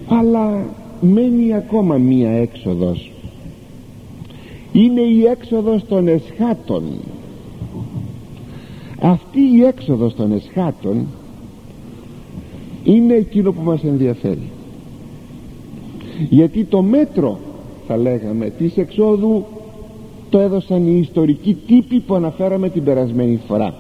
Αλλά μένει ακόμα μία έξοδος. Είναι η έξοδος των εσχάτων. Αυτή η έξοδος των εσχάτων είναι εκείνο που μας ενδιαφέρει, γιατί το μέτρο, θα λέγαμε, της εξόδου το έδωσαν οι ιστορικοί τύποι που αναφέραμε την περασμένη φορά.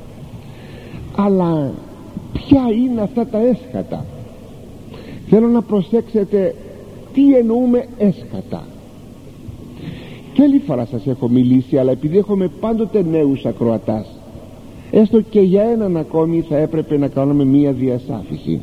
Αλλά ποια είναι αυτά τα έσχατα? Θέλω να προσέξετε τι εννοούμε έσχατα. Και άλλη φορά σας έχω μιλήσει, αλλά επειδή έχουμε πάντοτε νέους ακροατάς, έστω και για έναν ακόμη θα έπρεπε να κάνουμε μία διασάφηση.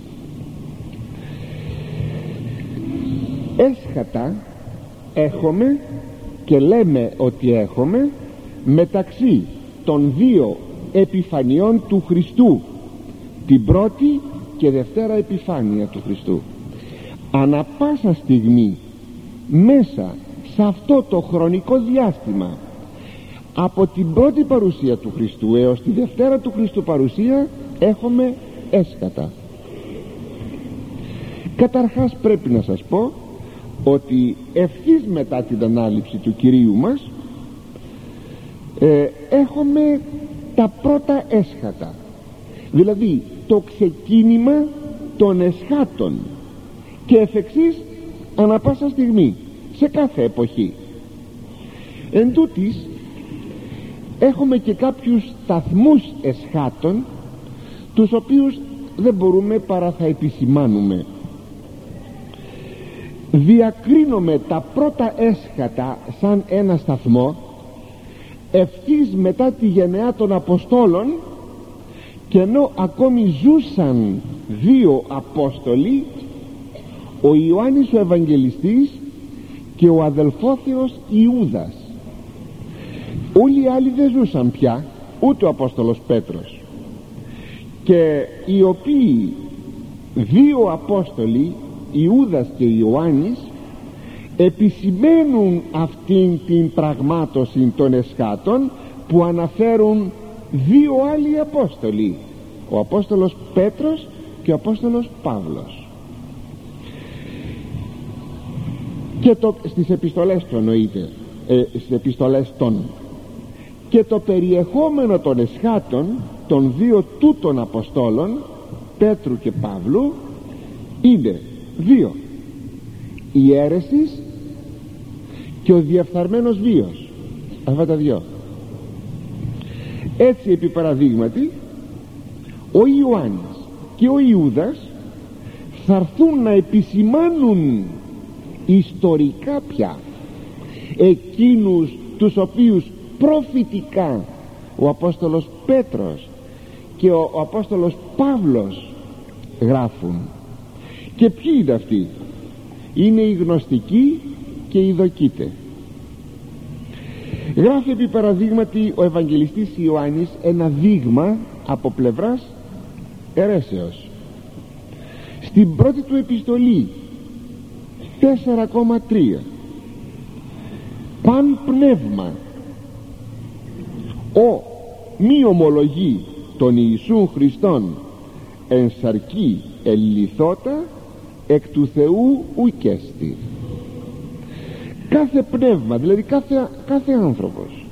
Έσχατα έχουμε και λέμε ότι έχουμε μεταξύ των δύο επιφανειών του Χριστού, την πρώτη και δευτέρα επιφάνεια του Χριστού. Ανά πάσα στιγμή μέσα σε αυτό το χρονικό διάστημα, από την πρώτη παρουσία του Χριστού έως τη δευτέρα του Χριστού παρουσία, έχουμε έσχατα. Καταρχάς πρέπει να σας πω ότι ευθύς μετά την ανάληψη του Κυρίου μας έχουμε τα πρώτα έσχατα, δηλαδή το ξεκίνημα των εσχάτων, και εφ' εξής ανά πάσα στιγμή σε κάθε εποχή. Εν τούτοις έχουμε και κάποιους σταθμούς εσχάτων, τους οποίους δεν μπορούμε παρά θα επισημάνουμε. Διακρίνουμε τα πρώτα έσχατα σαν ένα σταθμό ευθύς μετά τη γενεά των Αποστόλων, και ενώ ακόμη ζούσαν δύο Απόστολοι, ο Ιωάννης ο Ευαγγελιστής και ο αδελφόθεος Ιούδας. Όλοι οι άλλοι δεν ζούσαν πια, ούτε ο Απόστολος Πέτρος, και οι οποίοι δύο Απόστολοι, Ιούδας και Ιωάννης, επισημαίνουν αυτήν την πραγμάτωση των εσχάτων που αναφέρουν δύο άλλοι Απόστολοι, ο Απόστολος Πέτρος και ο Απόστολος Παύλος. Και στις επιστολές του εννοείται, στις επιστολές των, και το περιεχόμενο των εσχάτων των δύο τούτων Αποστόλων, Πέτρου και Παύλου, είναι δύο: η αίρεσις και ο διεφθαρμένος βίος. Αυτά τα δυο. Έτσι, επί παραδείγματι, ο Ιωάννης και ο Ιούδας θα έρθουν να επισημάνουν ιστορικά πια εκείνους τους οποίους προφητικά ο Απόστολος Πέτρος και ο Απόστολος Παύλος γράφουν. Και ποιοι είναι αυτοί? Είναι οι γνωστικοί και οι δοκίτε. Γράφει επί παραδείγματι ο Ευαγγελιστής Ιωάννης ένα δείγμα από πλευράς αιρέσεως. Στην πρώτη του επιστολή 4,3, παν πνεύμα ο μη ομολογεί τον Ιησούν Χριστόν εν σαρκή ελιληθώτα, εκ του Θεού ουκέστη. Κάθε πνεύμα, δηλαδή κάθε άνθρωπος,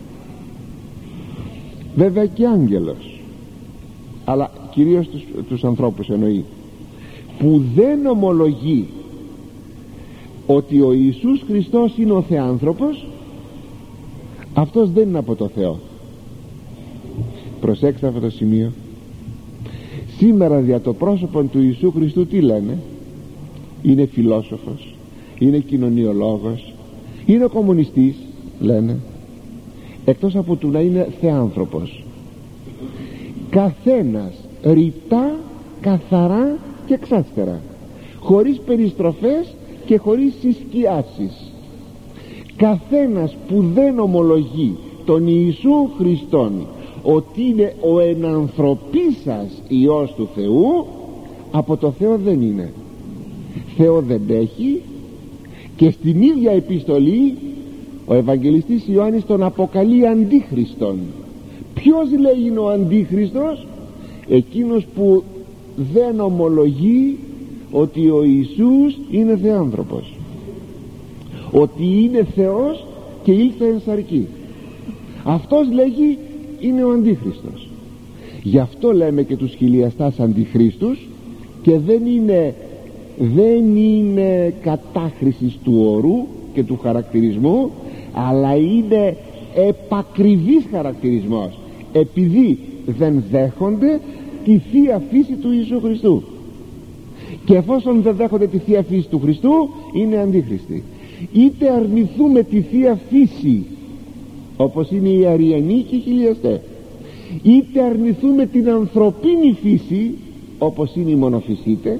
βέβαια και άγγελος, αλλά κυρίως τους ανθρώπους εννοεί, που δεν ομολογεί ότι ο Ιησούς Χριστός είναι ο Θεάνθρωπος, αυτός δεν είναι από το Θεό. Προσέξτε αυτό το σημείο. Σήμερα δια το πρόσωπο του Ιησού Χριστού τι λένε? Είναι φιλόσοφος, είναι κοινωνιολόγος, είναι κομμουνιστής, λένε, εκτός από του να είναι θεάνθρωπος. Καθένας ρητά, καθαρά και εξάστερα, χωρίς περιστροφές και χωρίς συσκιάσεις. Καθένας που δεν ομολογεί τον Ιησού Χριστόν ότι είναι ο ενανθρωπίσας Υιός του Θεού, από το Θεό δεν είναι. Θεό δεν έχει. Και στην ίδια επιστολή ο Ευαγγελιστής Ιωάννης τον αποκαλεί Αντίχριστον. Ποιος λέει είναι ο Αντίχριστος? Εκείνος που δεν ομολογεί ότι ο Ιησούς είναι θεάνθρωπος, ότι είναι Θεός και ήλθε εν σαρκί. Αυτός λέγει είναι ο Αντίχριστος. Γι' αυτό λέμε και τους χιλιαστάς αντιχρίστους, και δεν είναι κατάχρησης του όρου και του χαρακτηρισμού, αλλά είναι επακριβής χαρακτηρισμός, επειδή δεν δέχονται τη Θεία Φύση του Ιησού Χριστού. Και εφόσον δεν δέχονται τη Θεία Φύση του Χριστού, είναι αντίχριστοι. Είτε αρνηθούμε τη Θεία Φύση, όπως είναι οι Αριανοί και οι χιλιαστές, είτε αρνηθούμε την ανθρωπίνη φύση, όπως είναι οι μονοφυσίτες,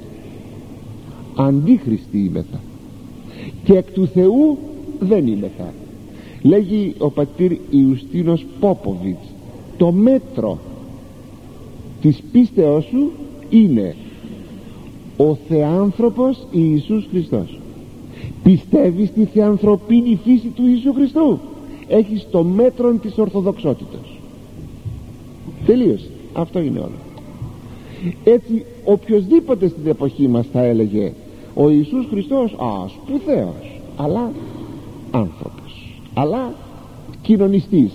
αντίχριστοι είμεθα, και εκ του Θεού δεν είμεθα. Λέγει ο πατήρ Ιουστίνος Πόποβιτς, το μέτρο της πίστεώς σου είναι ο θεάνθρωπος Ιησούς Χριστός. Πιστεύεις στη θεανθρωπίνη φύση του Ιησού Χριστού, έχεις το μέτρο της ορθοδοξότητας. Τελείωσε, αυτό είναι όλο. Έτσι οποιοσδήποτε στην εποχή μας θα έλεγε ο Ιησούς Χριστός σπουδαίος, αλλά άνθρωπος, αλλά κοινωνιστής,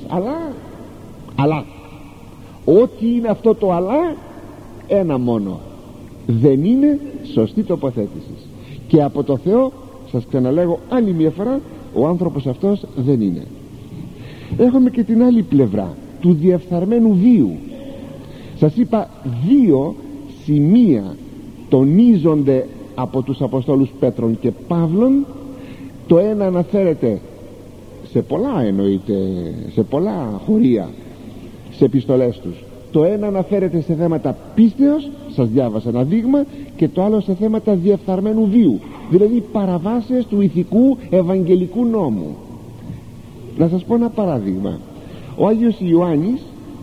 αλλά ό,τι είναι αυτό το αλλά, ένα μόνο, δεν είναι σωστή τοποθέτηση, και από το Θεό, σας ξαναλέγω άλλη μια φορά, ο άνθρωπος αυτός δεν είναι. Έχουμε και την άλλη πλευρά του διεφθαρμένου βίου. Σας είπα, δύο σημεία τονίζονται από τους Αποστόλους Πέτρον και Παύλων. Το ένα αναφέρεται σε πολλά, εννοείται, σε πολλά χωρία, σε επιστολές τους. Το ένα αναφέρεται σε θέματα πίστεως, σας διάβασα ένα δείγμα, και το άλλο σε θέματα διεφθαρμένου βίου, δηλαδή παραβάσεις του ηθικού ευαγγελικού νόμου. Να σας πω ένα παράδειγμα. Ο Άγιος Ιωάννης,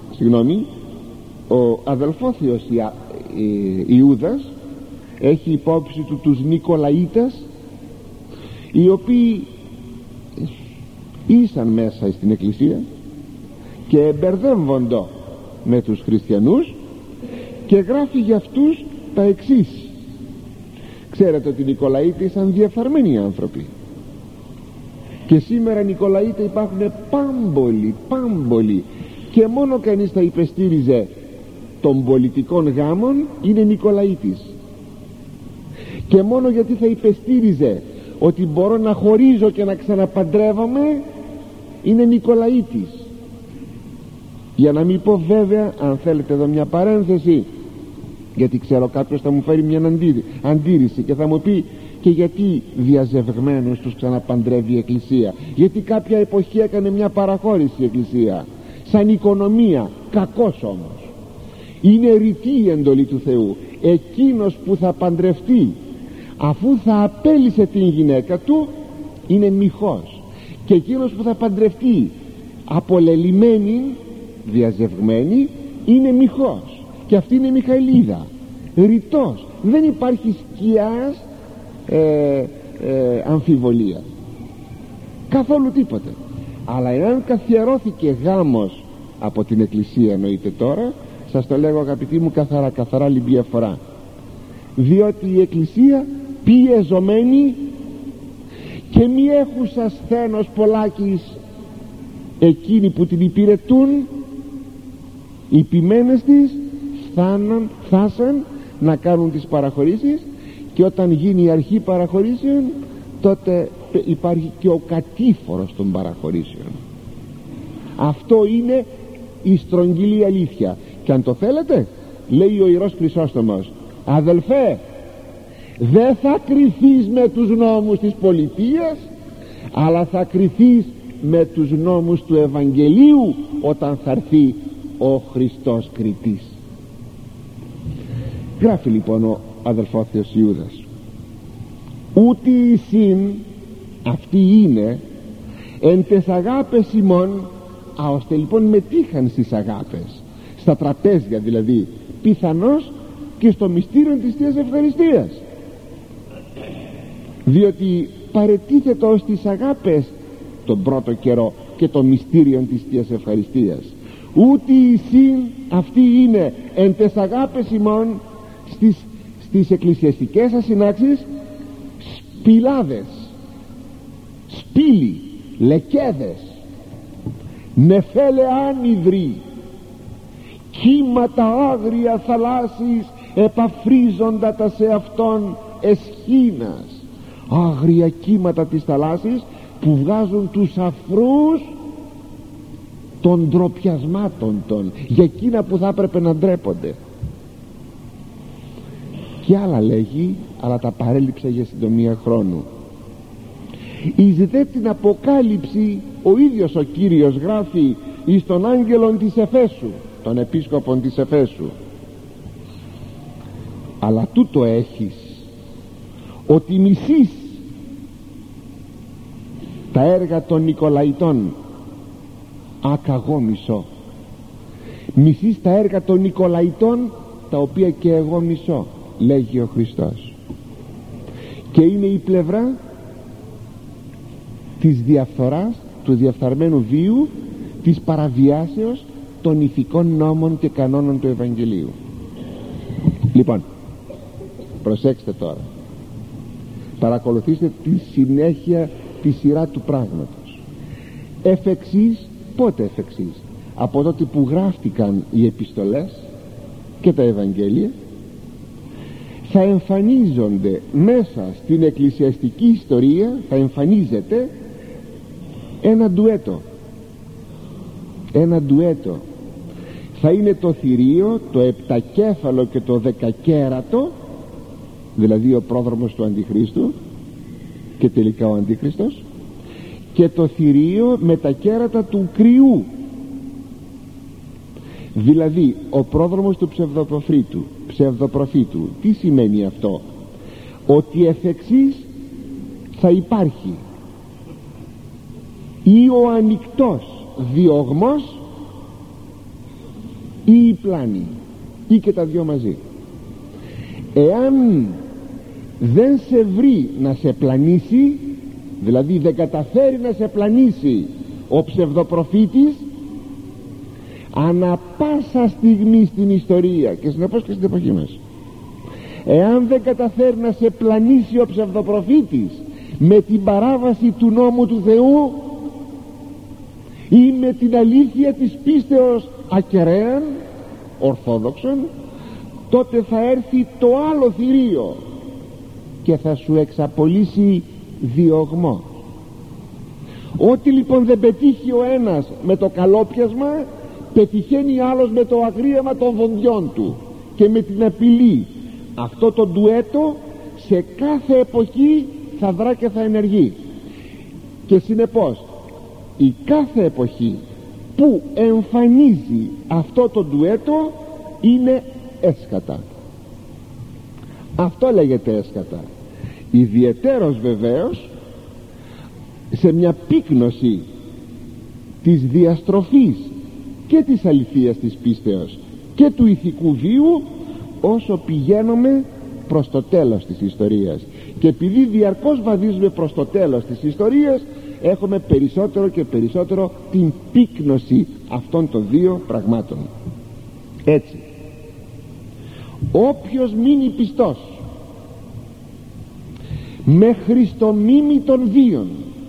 ο αδελφόθιος Ιούδας έχει υπόψη του τους Νικολαίτας, οι οποίοι ήσαν μέσα στην εκκλησία και εμπερδεύονται με τους χριστιανούς, και γράφει για αυτούς τα εξής. Ξέρετε ότι οι Νικολαίτες ήσαν διεφθαρμένοι άνθρωποι, και σήμερα Νικολαίτες υπάρχουν πάμπολοι, και μόνο κανείς θα υπεστήριζε των πολιτικών γάμων είναι Νικολαίτης, και μόνο γιατί θα υπεστήριζε ότι μπορώ να χωρίζω και να ξαναπαντρεύομαι είναι Νικολαίτης. Για να μην πω βέβαια, αν θέλετε εδώ μια παρένθεση, γιατί ξέρω κάποιος θα μου φέρει μια αντίρρηση και θα μου πει, και γιατί διαζευγμένους τους ξαναπαντρεύει η Εκκλησία, γιατί κάποια εποχή έκανε μια παραχώρηση η Εκκλησία σαν οικονομία. Κακός όμως, είναι ρητή η εντολή του Θεού. Εκείνος που θα παντρευτεί αφού θα απέλυσε την γυναίκα του είναι μοιχός, και εκείνος που θα παντρευτεί απολελειμμένη, διαζευγμένη, είναι μοιχός, και αυτή είναι Μιχαηλίδα, ρητός. Δεν υπάρχει σκιάς αμφιβολία, καθόλου τίποτε. Αλλά εάν καθιερώθηκε γάμος από την Εκκλησία, εννοείται τώρα, σας το λέγω αγαπητοί μου καθαρά λιμπία φορά, διότι η Εκκλησία πιεζομένη και μη έχουσα σθένος πολλάκις εκείνοι που την υπηρετούν, οι ποιμένες της φτάσαν να κάνουν τις παραχωρήσεις, και όταν γίνει η αρχή παραχωρήσεων, τότε υπάρχει και ο κατήφορος των παραχωρήσεων. Αυτό είναι η στρογγυλή αλήθεια. Και αν το θέλετε, λέει ο Ιερός Χρυσόστομος, αδελφέ, δεν θα κριθείς με τους νόμους της πολιτείας, αλλά θα κριθείς με τους νόμους του Ευαγγελίου όταν θα έρθει ο Χριστός κριτής. Γράφει λοιπόν ο αδελφόθιος Ιούδας, ούτι εισήν, αυτοί είναι εν τες αγάπες ημών, ώστε λοιπόν μετήχαν στις αγάπες, στα τραπέζια δηλαδή, πιθανώς και στο μυστήριο της Θείας Ευχαριστίας, διότι παρετίθετο ως τις αγάπες τον πρώτο καιρό και το μυστήριο της Θείας Ευχαριστίας. Ούτι εισήν, αυτοί είναι εν τες αγάπες ημών, στις εκκλησιαστικές σας συνάξεις σπηλάδες, σπήλοι, λεκέδες, νεφέλε άνυδροι, κύματα άγρια θαλάσσης επαφρίζοντα τα σε αυτόν εσχήνας. Άγρια κύματα της θαλάσσης που βγάζουν τους αφρούς των ντροπιασμάτων των, για εκείνα που θα έπρεπε να ντρέπονται. Και άλλα λέγει, αλλά τα παρέλειψα για συντομία χρόνου. Εις δε την Αποκάλυψη ο ίδιος ο Κύριος γράφει εις τον άγγελον της Εφέσου, τον επίσκοπον της Εφέσου, αλλά τούτο έχεις, ότι μισείς τα έργα των Νικολαϊτών. Ακαγώ μισώ. Μισείς τα έργα των Νικολαϊτών, τα οποία και εγώ μισώ, λέγει ο Χριστός. Και είναι η πλευρά της διαφθοράς, του διαφθαρμένου βίου, της παραβιάσεως των ηθικών νόμων και κανόνων του Ευαγγελίου. Λοιπόν, προσέξτε τώρα, παρακολουθήστε τη συνέχεια, τη σειρά του πράγματος. Εφ' εξής, πότε εφ' εξής? Από τότε που γράφτηκαν οι επιστολές και τα Ευαγγέλια, θα εμφανίζονται μέσα στην εκκλησιαστική ιστορία, θα εμφανίζεται ένα ντουέτο. Ένα ντουέτο. Θα είναι το θηρίο, το επτακέφαλο και το δεκακέρατο, δηλαδή ο πρόδρομος του Αντιχρίστου και τελικά ο Αντίχριστος, και το θηρίο με τα κέρατα του κρυού, δηλαδή ο πρόδρομος του ψευδοπροφήτου. Τι σημαίνει αυτό? Ότι εφ' εξής θα υπάρχει ή ο ανοιχτός διωγμός ή η πλάνη, ή και τα δυο μαζί. Εάν δεν σε βρει να σε πλανήσει, δηλαδή δεν καταφέρει να σε πλανήσει ο ψευδοπροφήτης, ανα πάσα στιγμή στην ιστορία και συνεπώς και στην εποχή μας, εάν δεν καταφέρει να σε πλανήσει ο ψευδοπροφήτης με την παράβαση του νόμου του Θεού ή με την αλήθεια της πίστεως ακεραίαν, ορθόδοξων, τότε θα έρθει το άλλο θηρίο και θα σου εξαπολύσει διωγμό. Ό,τι λοιπόν δεν πετύχει ο ένας με το καλόπιασμα, πετυχαίνει άλλος με το αγρίαμα των βονδιών του και με την απειλή. Αυτό το ντουέτο σε κάθε εποχή θα δρά και θα ενεργεί, και συνεπώς η κάθε εποχή που εμφανίζει αυτό το ντουέτο είναι έσκατα. Αυτό λέγεται έσκατα. Ιδιαιτέρως βεβαίως σε μια πύκνωση της διαστροφής και της αληθείας της πίστεως και του ηθικού βίου, όσο πηγαίνουμε προς το τέλος της ιστορίας. Και επειδή διαρκώς βαδίζουμε προς το τέλος της ιστορίας, έχουμε περισσότερο και περισσότερο την πύκνωση αυτών των δύο πραγμάτων. Έτσι, όποιος μείνει πιστός μέχρι στο μήμη των βίων,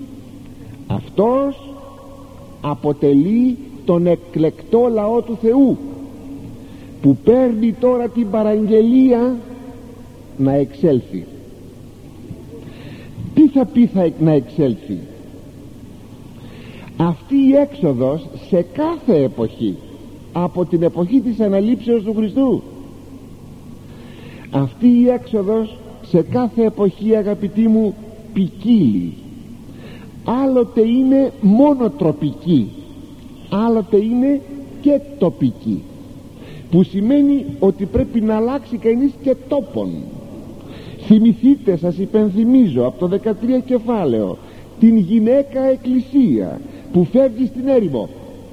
αυτός αποτελεί τον εκλεκτό λαό του Θεού, που παίρνει τώρα την παραγγελία να εξέλθει. Τι θα πει να εξέλθει? Αυτή η έξοδος σε κάθε εποχή, από την εποχή της αναλήψεως του Χριστού, αυτή η έξοδος σε κάθε εποχή, αγαπητοί μου, ποικίλει. Άλλοτε είναι μόνο τροπική, άλλοτε είναι και τοπική, που σημαίνει ότι πρέπει να αλλάξει κανείς και τόπον. Θυμηθείτε, σας υπενθυμίζω από το 13 κεφάλαιο, την γυναίκα εκκλησία που φεύγει στην έρημο.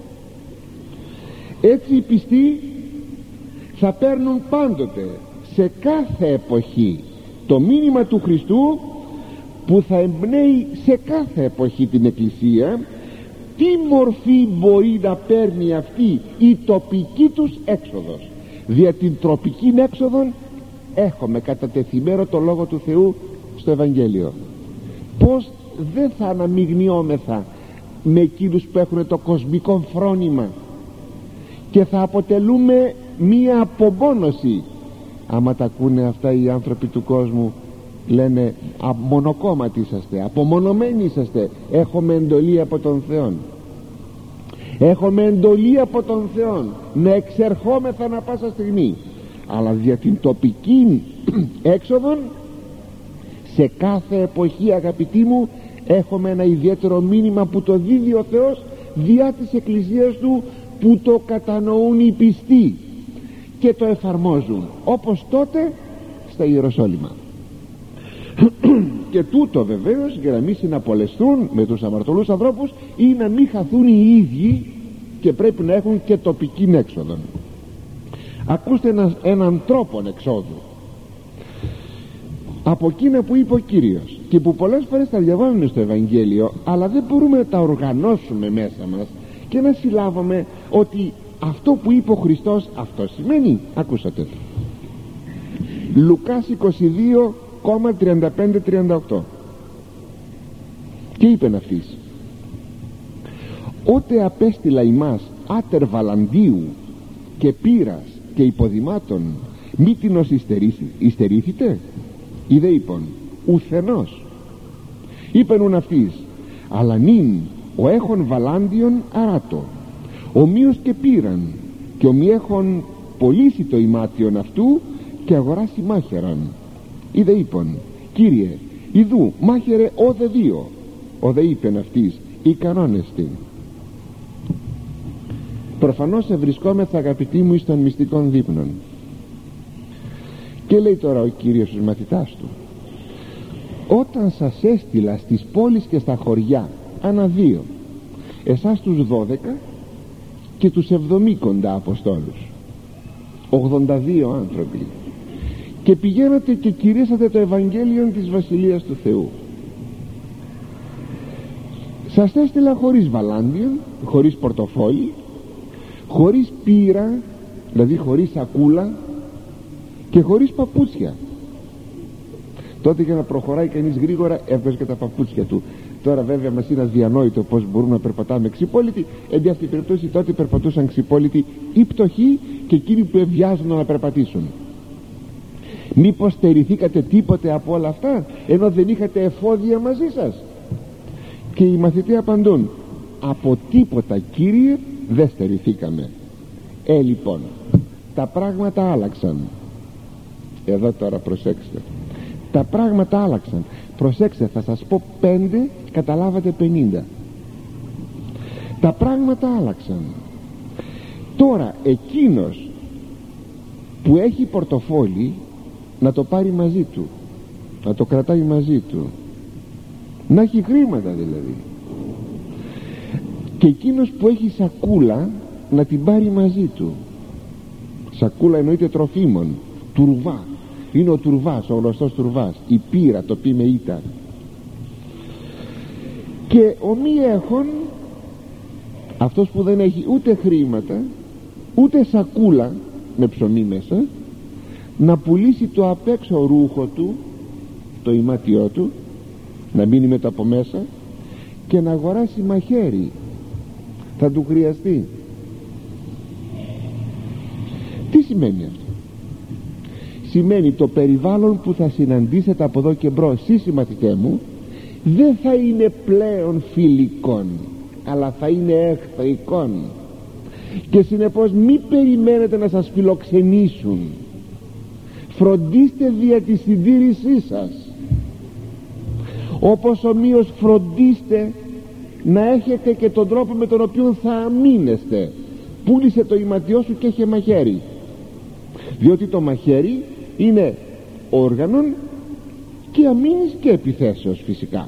Έτσι οι πιστοί θα παίρνουν πάντοτε σε κάθε εποχή το μήνυμα του Χριστού, που θα εμπνέει σε κάθε εποχή την εκκλησία. Τι μορφή μπορεί να παίρνει αυτή η τοπική τους έξοδος? Δια την τροπική έξοδον έχουμε κατατεθειμένο το Λόγο του Θεού στο Ευαγγέλιο, πως δεν θα αναμειγνιόμεθα με εκείνους που έχουν το κοσμικό φρόνημα και θα αποτελούμε μία απομόνωση. Άμα τα ακούνε αυτά οι άνθρωποι του κόσμου, λένε μονοκόμματοι είσαστε, απομονωμένοι είσαστε. Έχουμε εντολή από τον Θεό, έχουμε εντολή από τον Θεό να εξερχόμεθα ανα πάσα στιγμή, αλλά δια την τοπική έξοδον σε κάθε εποχή, αγαπητοί μου, έχουμε ένα ιδιαίτερο μήνυμα που το δίδει ο Θεός διά της Εκκλησίας Του, που το κατανοούν οι πιστοί και το εφαρμόζουν, όπως τότε στα Ιεροσόλυμα. Και τούτο βεβαίως για να μην συναπολεστούν με τους αμαρτωλούς ανθρώπους ή να μην χαθούν οι ίδιοι, και πρέπει να έχουν και τοπική έξοδο. Ακούστε έναν τρόπο εξόδου από εκείνα που είπε ο Κύριος και που πολλές φορές τα διαβάζουμε στο Ευαγγέλιο, αλλά δεν μπορούμε να τα οργανώσουμε μέσα μας και να συλλάβουμε ότι αυτό που είπε ο Χριστός αυτό σημαίνει. Ακούσατε Λουκάς 22,35-38 και είπεν αυτής: «Ότε απέστειλα ημάς άτερ βαλαντίου και πύρας και υποδημάτων, μη τινος υστερήθητε?» Είδε είπον: «Ουθενός». Είπεν ουν αυτής: «Αλλά νυν ο έχων βαλάντιον αράτο, ομοίως και πήραν, και ο μη έχων πωλήσει το ημάτιον αυτού και αγοράσει μάχαιραν». Είδε είπον: «Κύριε, ιδού μάχαιρε όδε δύο». Οδε είπεν αυτής: «Ικανόνεστη». Προφανώς ευρισκόμεθα, αγαπητοί μου, εις των μυστικών δείπνων. Και λέει τώρα ο Κύριος στους μαθητάς του: «Όταν σας έστειλα στις πόλεις και στα χωριά ανά δύο, εσάς τους 12 και τους 70 Αποστόλους, 82 άνθρωποι, και πηγαίνατε και κηρύσατε το Ευαγγέλιο της Βασιλείας του Θεού. Σας έστειλα χωρίς βαλάντιον, χωρίς πορτοφόλι, χωρίς πύρα, δηλαδή χωρίς σακούλα, και χωρίς παπούτσια». Τότε για να προχωράει κανείς γρήγορα έβγαζε και τα παπούτσια του. Τώρα βέβαια μας είναι αδιανόητο πως μπορούμε να περπατάμε ξυπόλυτοι. Εν αυτή την περίπτωση τότε περπατούσαν ξυπόλυτοι οι πτωχοί και εκείνοι που ευβιάζουν να περπατήσουν. Μήπως στερηθήκατε τίποτε από όλα αυτά, ενώ δεν είχατε εφόδια μαζί σας? Και οι μαθητοί απαντούν: «Από τίποτα, Κύριε, δεν στερηθήκαμε». Λοιπόν, τα πράγματα άλλαξαν. Εδώ τώρα προσέξτε, τα πράγματα άλλαξαν. Προσέξτε, θα σας πω 5, καταλάβατε 50. Τα πράγματα άλλαξαν. Τώρα εκείνος που έχει πορτοφόλι να το πάρει μαζί του, να το κρατάει μαζί του, να έχει χρήματα δηλαδή, και εκείνος που έχει σακούλα να την πάρει μαζί του. Σακούλα εννοείται τροφίμων, τουρβά, είναι ο τουρβάς, ο γνωστός τουρβάς, η πύρα, το πει με ήττα. Και ο μη έχων, αυτός που δεν έχει ούτε χρήματα ούτε σακούλα με ψωμί μέσα, να πουλήσει το απ' έξω ρούχο του, το ημάτιό του, να μείνει με το από μέσα, και να αγοράσει μαχαίρι. Θα του χρειαστεί. Τι σημαίνει αυτό? Σημαίνει το περιβάλλον που θα συναντήσετε από εδώ και μπρος, εσείς οι μαθητέ μου, δεν θα είναι πλέον φιλικών, αλλά θα είναι εχθρικών, και συνεπώς μη περιμένετε να σας φιλοξενήσουν. Φροντίστε δια τη συντήρησή σας, όπως ομοίως φροντίστε να έχετε και τον τρόπο με τον οποίο θα αμήνεστε. Πούλησε το ηματιό σου και είχε μαχαίρι, διότι το μαχαίρι είναι όργανον και αμήνης και επιθέσεως φυσικά.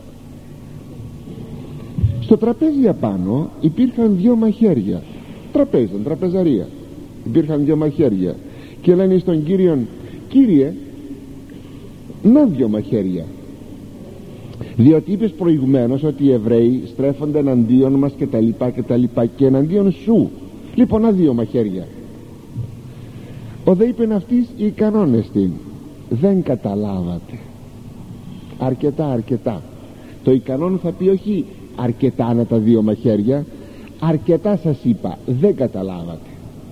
Στο τραπέζι απάνω υπήρχαν 2 μαχαίρια, τραπέζι, τραπεζαρία, υπήρχαν 2 μαχαίρια, και λένε στον Κύριον: «Κύριε, να 2 μαχαίρια». Διότι είπες προηγουμένως ότι οι Εβραίοι στρέφονται εναντίον μας και τα λοιπά και εναντίον σου. Λοιπόν, να 2 μαχαίρια. Ο δε είπεν αυτής οι κανόνες την. Δεν καταλάβατε. Αρκετά. Το ικανόν θα πει όχι αρκετά να τα δύο μαχαίρια, αρκετά σας είπα, δεν καταλάβατε.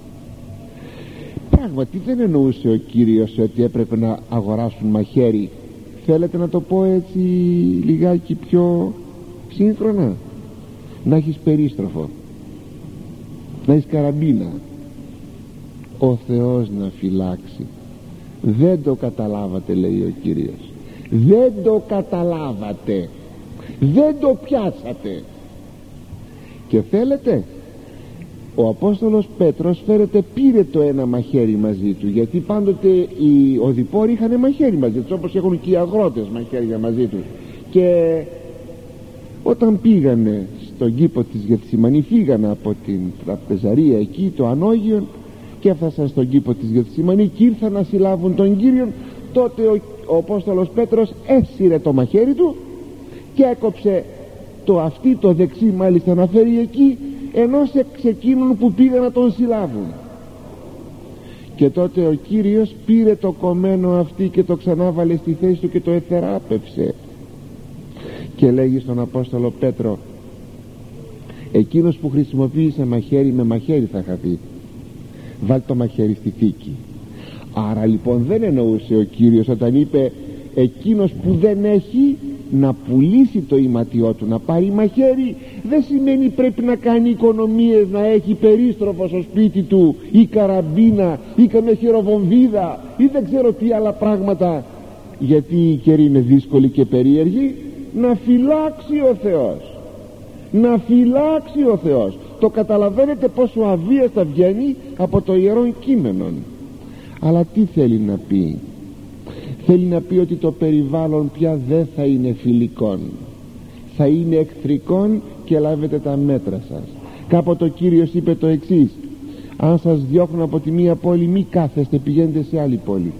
Πράγματι δεν εννοούσε ο Κύριος ότι έπρεπε να αγοράσουν μαχαίρι. Θέλετε να το πω έτσι λιγάκι πιο σύγχρονα? Να έχεις περίστροφο, να έχεις καραμπίνα. Ο Θεός να φυλάξει. Δεν το καταλάβατε, λέει ο Κύριος. Δεν το καταλάβατε, δεν το πιάσατε. Και θέλετε, ο Απόστολος Πέτρος φέρεται πήρε το ένα μαχαίρι μαζί του, γιατί πάντοτε οι οδηπόροι είχαν μαχαίρι μαζί τους, όπως έχουν και οι αγρότες μαχαίρια μαζί τους. Και όταν πήγανε στον κήπο της Γεθσιμανή, φύγανε από την τραπεζαρία εκεί, το Ανώγιον, και έφτασαν στον κήπο της Γεθσιμανή και ήρθαν να συλλάβουν τον Κύριον. Τότε ο Απόστολος Πέτρος έσυρε το μαχαίρι του και έκοψε το αυτί το δεξί, μάλιστα να φέρει εκεί, ενός εξ εκείνων που πήγαν να τον συλλάβουν. Και τότε ο Κύριος πήρε το κομμένο αυτί και το ξανάβαλε στη θέση του και το εθεράπευσε. Και λέγει στον Απόστολο Πέτρο, εκείνος που χρησιμοποίησε μαχαίρι, με μαχαίρι θα χαθεί. Βάλ το μαχαίρι στη θήκη. Άρα λοιπόν δεν εννοούσε ο Κύριος όταν είπε εκείνος που δεν έχει να πουλήσει το ιματιό του, να πάρει μαχαίρι. Δεν σημαίνει πρέπει να κάνει οικονομίες, να έχει περίστροφο στο σπίτι του, ή καραμπίνα, ή καμιά χειροβομβίδα, ή δεν ξέρω τι άλλα πράγματα, γιατί η καιρή είναι δύσκολη και περίεργη. Να φυλάξει ο Θεός, να φυλάξει ο Θεός. Το καταλαβαίνετε πόσο αβίαστα βγαίνει από το Ιερόν Κείμενον. Αλλά τι θέλει να πει? Θέλει να πει ότι το περιβάλλον πια δεν θα είναι φιλικών, θα είναι εχθρικών, και λάβετε τα μέτρα σας. Κάποτε ο Κύριος είπε το εξής: αν σας διώχνουν από τη μία πόλη, μη κάθεστε, πηγαίνετε σε άλλη πόλη.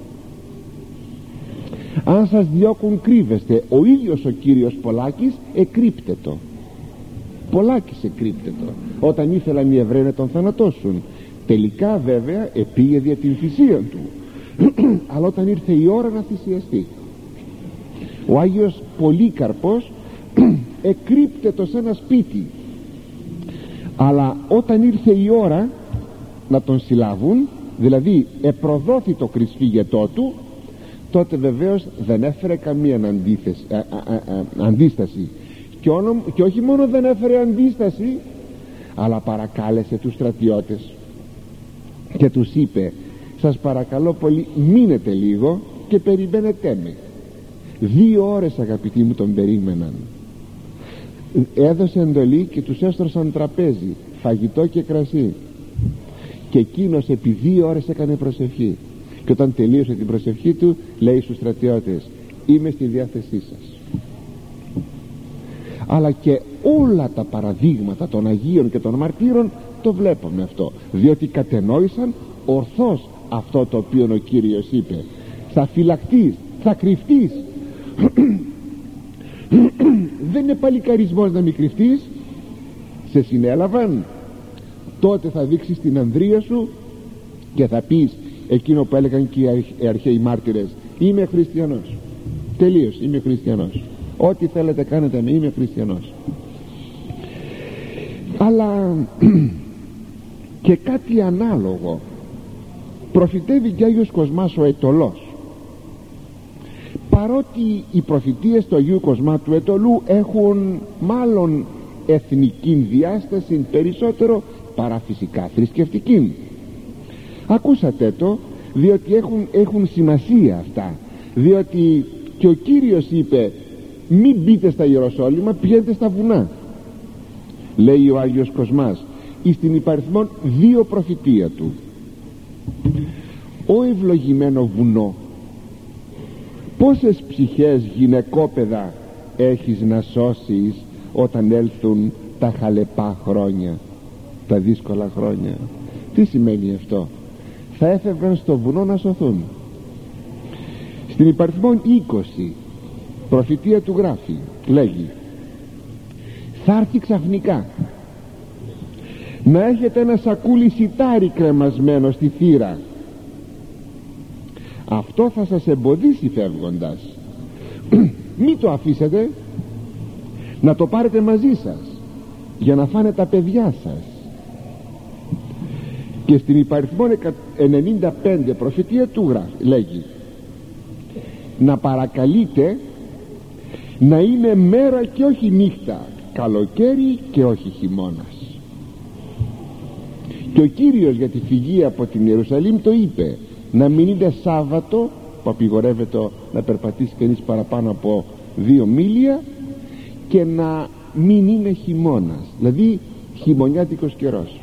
Αν σας διώκουν, κρύβεστε. Ο ίδιος ο Κύριος Πολάκης εκρύπτετο. Πολάκης εκρύπτετο. Όταν ήθελαν οι Εβραίοι να τον θανατώσουν, τελικά βέβαια επήγε δια την θυσία του. Αλλά όταν ήρθε η ώρα να θυσιαστεί, ο Άγιος Πολύκαρπος εκρύπτετο σε ένα σπίτι. Αλλά όταν ήρθε η ώρα να τον συλλάβουν, δηλαδή επροδόθη το κρυσφύγετό του, τότε βεβαίως δεν έφερε καμία αντίσταση. Και όχι μόνο δεν έφερε αντίσταση, αλλά παρακάλεσε τους στρατιώτες και τους είπε: σας παρακαλώ πολύ, μείνετε λίγο και περιμένετε με. 2 ώρες αγαπητοί μου τον περίμεναν. Έδωσε εντολή και τους έστρωσαν τραπέζι, φαγητό και κρασί, και εκείνος επί 2 ώρες έκανε προσευχή. Και όταν τελείωσε την προσευχή του, λέει στους στρατιώτες: είμαι στη διάθεσή σας. Αλλά και όλα τα παραδείγματα των Αγίων και των Μαρτύρων το βλέπουμε αυτό, διότι κατενόησαν ορθώς αυτό το οποίο ο Κύριος είπε: θα φυλακτείς, θα κρυφτείς. Δεν είναι παλικαρισμός να μην κρυφτείς. Σε συνέλαβαν, τότε θα δείξεις την ανδρεία σου και θα πεις εκείνο που έλεγαν και οι αρχαίοι μάρτυρες: είμαι χριστιανός. Τελείως, είμαι χριστιανός. Ό,τι θέλετε κάνετε με, είμαι χριστιανός. Αλλά και κάτι ανάλογο προφητεύει και Άγιος Κοσμάς ο Αιτωλός. Παρότι οι προφητείες του Αγίου Κοσμά του Αιτωλού έχουν μάλλον εθνική διάσταση περισσότερο παρά φυσικά θρησκευτική. Ακούσατε το, διότι έχουν σημασία αυτά, διότι και ο Κύριος είπε: μην μπείτε στα Ιεροσόλυμα, πηγαίνετε στα βουνά. Λέει ο Άγιος Κοσμάς εις την υπαριθμόν 2 προφητεία του: «Ω ευλογημένο βουνό, πόσες ψυχές γυναικόπαιδα έχεις να σώσεις όταν έλθουν τα χαλεπά χρόνια, τα δύσκολα χρόνια». Τι σημαίνει αυτό? Θα έφευγαν στο βουνό να σωθούν. Στην υπαριθμόν 20 προφητεία του γράφει, λέγει: θα έρθει ξαφνικά να έχετε ένα σακούλι σιτάρι κρεμασμένο στη θύρα αυτό θα σας εμποδίσει φεύγοντας. Μη το αφήσετε, να το πάρετε μαζί σας για να φάνε τα παιδιά σας. Και στην υπαριθμόν 95 προφητεία του λέγει να παρακαλείτε να είναι μέρα και όχι νύχτα, καλοκαίρι και όχι χειμώνας. Και ο Κύριος για τη φυγή από την Ιερουσαλήμ το είπε, να μην είναι Σάββατο που απειγορεύεται να περπατήσει κανείς παραπάνω από 2 μίλια, και να μην είναι χειμώνας, δηλαδή χειμωνιάτικος καιρός.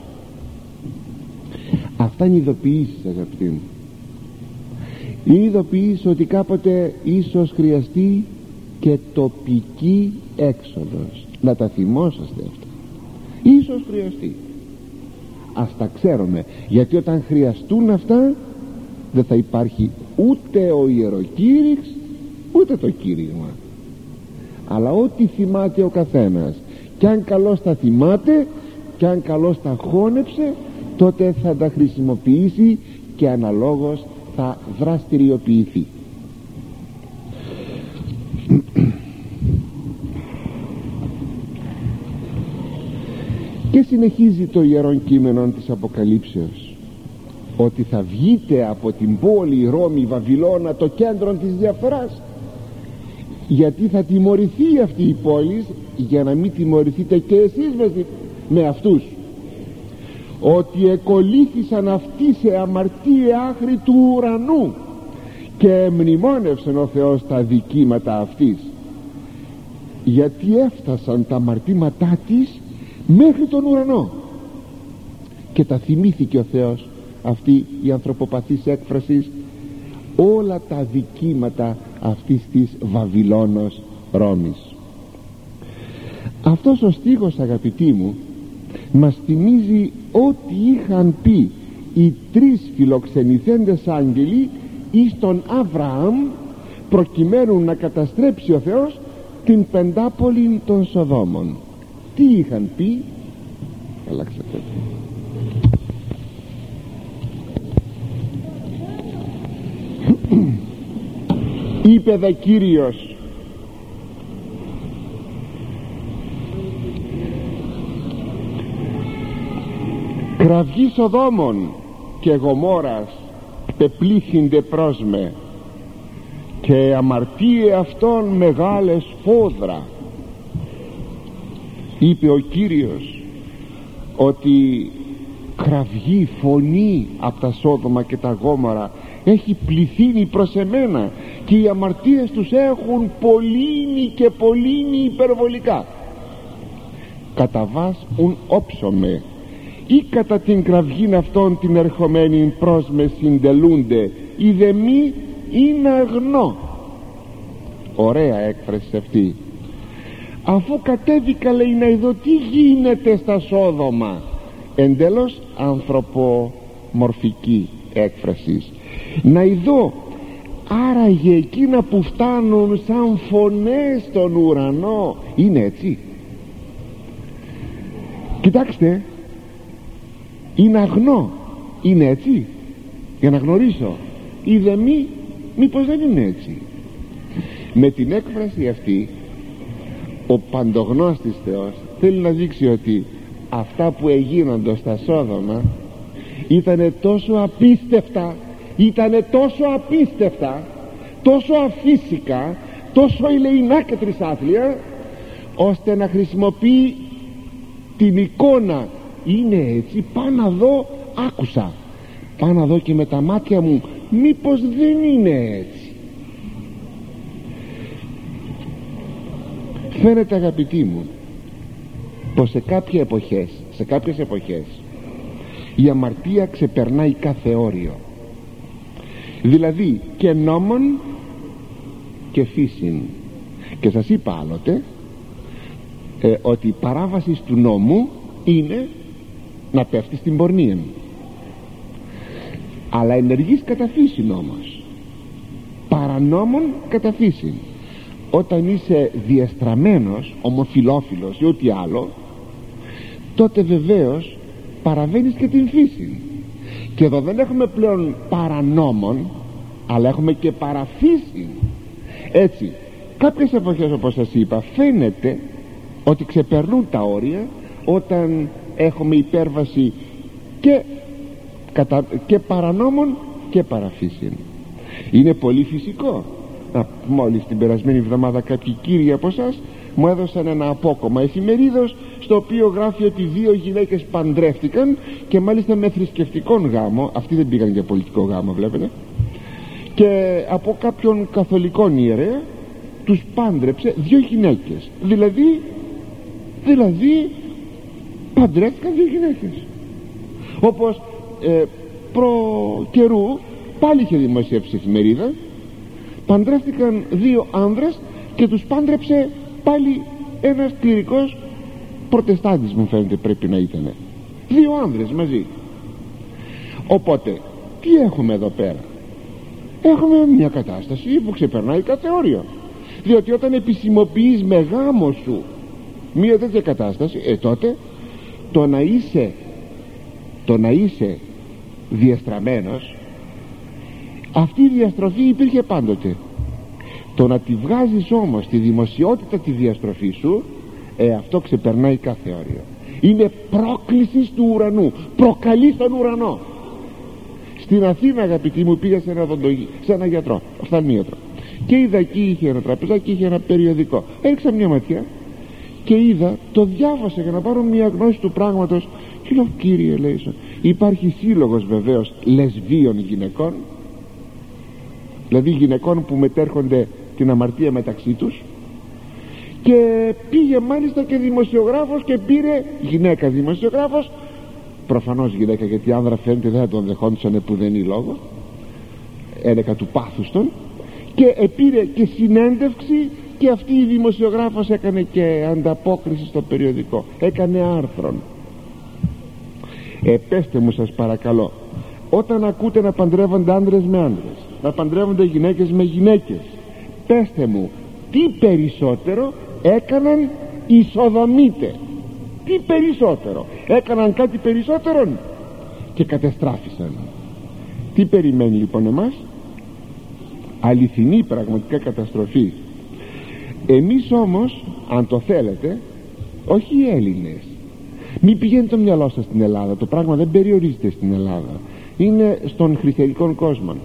Αυτά είναι ειδοποιήσεις, αγαπητοί μου. Είναι ειδοποιήσεις ότι κάποτε ίσως χρειαστεί και τοπική έξοδος. Να τα θυμόσαστε αυτά. Ίσως χρειαστεί. Ας τα ξέρουμε, γιατί όταν χρειαστούν αυτά δεν θα υπάρχει ούτε ο ιεροκήρυξ ούτε το κήρυγμα, αλλά ό,τι θυμάται ο καθένας. Και αν καλώς τα θυμάται και αν καλώς τα χώνεψε, τότε θα τα χρησιμοποιήσει και αναλόγως θα δραστηριοποιηθεί. Και συνεχίζει το Ιερόν Κείμενο της Αποκαλύψεως, ότι θα βγείτε από την πόλη Ρώμη Βαβυλώνα, το κέντρο της διαφθοράς, γιατί θα τιμωρηθεί αυτή η πόλη, για να μην τιμωρηθείτε και εσείς με αυτούς, ότι εκολύθησαν αυτοί σε αμαρτία άχρη του ουρανού και μνημόνευσαν ο Θεός τα δικήματα αυτής, γιατί έφτασαν τα αμαρτήματά της μέχρι τον ουρανό. Και τα θυμήθηκε ο Θεός, αυτή η ανθρωποπαθής έκφραση, όλα τα δικήματα αυτής της Βαβυλώνος Ρώμης. Αυτός ο στίχος, αγαπητοί μου, μας θυμίζει ό,τι είχαν πει οι 3 φιλοξενηθέντες άγγελοι εις τον Αβραάμ, προκειμένου να καταστρέψει ο Θεός την πεντάπολη των Σοδόμων. Τι είχαν πει? Αλλάξατε. Είπε δε Κύριος, κραυγή Σοδόμων και Γομόρας πεπλήθυνται προς με, και αμαρτίε αυτών μεγάλες φόδρα. Είπε ο Κύριος ότι κραυγή, φωνή από τα Σόδομα και τα Γόμορα έχει πληθύνει προς εμένα, και οι αμαρτίες τους έχουν πολύνει και πολύνει υπερβολικά. Κατά βάς ουν όψομε, ή κατά την κραυγήν αυτών την ερχομένη προς με συντελούνται, ή δε μη είναι αγνό. Ωραία έκφραση αυτή. Αφού κατέβηκα, λέει, να ειδώ τι γίνεται στα Σόδομα, εντελώς ανθρωπομορφική έκφραση, να ειδώ άραγε εκείνα που φτάνουν σαν φωνές στον ουρανό είναι έτσι? Κοιτάξτε, είναι αγνό, είναι έτσι? Για να γνωρίσω, ή δε μήπως δεν είναι έτσι? Με την έκφραση αυτή ο παντογνώστης Θεός θέλει να δείξει ότι αυτά που έγιναν στα Σόδομα ήτανε τόσο απίστευτα, τόσο αφύσικα, τόσο ηλεεινά και τρισάθλια, ώστε να χρησιμοποιεί την εικόνα. Είναι έτσι, πάω να δω, άκουσα, πάω να δω και με τα μάτια μου, μήπως δεν είναι έτσι? Φαίνεται, αγαπητοί μου, πως σε κάποιες εποχές η αμαρτία ξεπερνάει κάθε όριο, δηλαδή και νόμον και φύσιν. Και σας είπα άλλοτε ότι η παράβαση του νόμου είναι να πέφτει στην πορνεία, αλλά ενεργείς κατά φύσιν όμως, παρανόμων κατά φύσιν. Όταν είσαι διεστραμμένος, ομοφυλόφιλος ή ό,τι άλλο, τότε βεβαίως παραβαίνεις και την φύση. Και εδώ δεν έχουμε πλέον παρανόμων, αλλά έχουμε και παραφύση. Έτσι κάποιες εποχές, όπως σας είπα, φαίνεται ότι ξεπερνούν τα όρια όταν έχουμε υπέρβαση και παρανόμων και παραφύσιν. Είναι πολύ φυσικό. Μόλις την περασμένη εβδομάδα κάποιοι κύριοι από εσάς μου έδωσαν ένα απόκομμα εφημερίδος, στο οποίο γράφει ότι 2 γυναίκες παντρεύτηκαν, και μάλιστα με θρησκευτικόν γάμο. Αυτοί δεν πήγαν για πολιτικό γάμο, βλέπετε, και από κάποιον καθολικόν ιερέα τους πάντρεψε 2 γυναίκες. Δηλαδή παντρεύτηκαν 2 γυναίκες. Όπως προ καιρού πάλι είχε δημοσιεύσει εφημερίδα, παντρεύτηκαν 2 άνδρες και τους πάντρεψε πάλι ένας κληρικός προτεστάντης, μου φαίνεται πρέπει να ήταν. 2 άνδρες μαζί. Οπότε τι έχουμε εδώ πέρα? Έχουμε μια κατάσταση που ξεπερνάει κάθε όριο. Διότι όταν επισημοποιείς με γάμο σου μια τέτοια κατάσταση, τότε το να είσαι διαστραμμένος, αυτή η διαστροφή υπήρχε πάντοτε. Το να τη βγάζεις όμως στη δημοσιότητα τη διαστροφή σου, αυτό ξεπερνάει κάθε όριο. Είναι πρόκληση του ουρανού, προκαλεί τον ουρανό. Στην Αθήνα, αγαπητοί μου, πήγα σε ένα γιατρό, οφθαλμίατρο, και είδα εκεί, είχε ένα τραπεζάκι, είχε ένα περιοδικό. Έριξα μια ματιά και είδα, το διάβασα για να πάρω μια γνώση του πράγματος, και λέω, κύριε, λέει, υπάρχει σύλλογος βεβαίως λεσβίων γυναικών, δηλαδή γυναικών που μετέρχονται την αμαρτία μεταξύ τους, και πήγε μάλιστα και δημοσιογράφος και πήρε γυναίκα δημοσιογράφος, προφανώς γυναίκα, γιατί άνδρα φαίνεται δεν θα τον δεχόντουσαν πουδενή λόγο, ένεκα του πάθους των, και πήρε και συνέντευξη, και αυτή η δημοσιογράφος έκανε και ανταπόκριση στο περιοδικό, έκανε άρθρον. Πέστε μου σας παρακαλώ, όταν ακούτε να παντρεύονται άντρες με άντρες, να παντρεύονται γυναίκες με γυναίκες, πέστε μου τι περισσότερο έκαναν οι Σοδομίτες? Τι περισσότερο έκαναν? Κάτι περισσότερον? Και κατεστράφησαν. Τι περιμένει λοιπόν εμάς? Αληθινή πραγματικά καταστροφή. Εμείς όμως, αν το θέλετε, όχι οι Έλληνες, μην πηγαίνει το μυαλό σας στην Ελλάδα, το πράγμα δεν περιορίζεται στην Ελλάδα, είναι στον χριστιανικό κόσμο.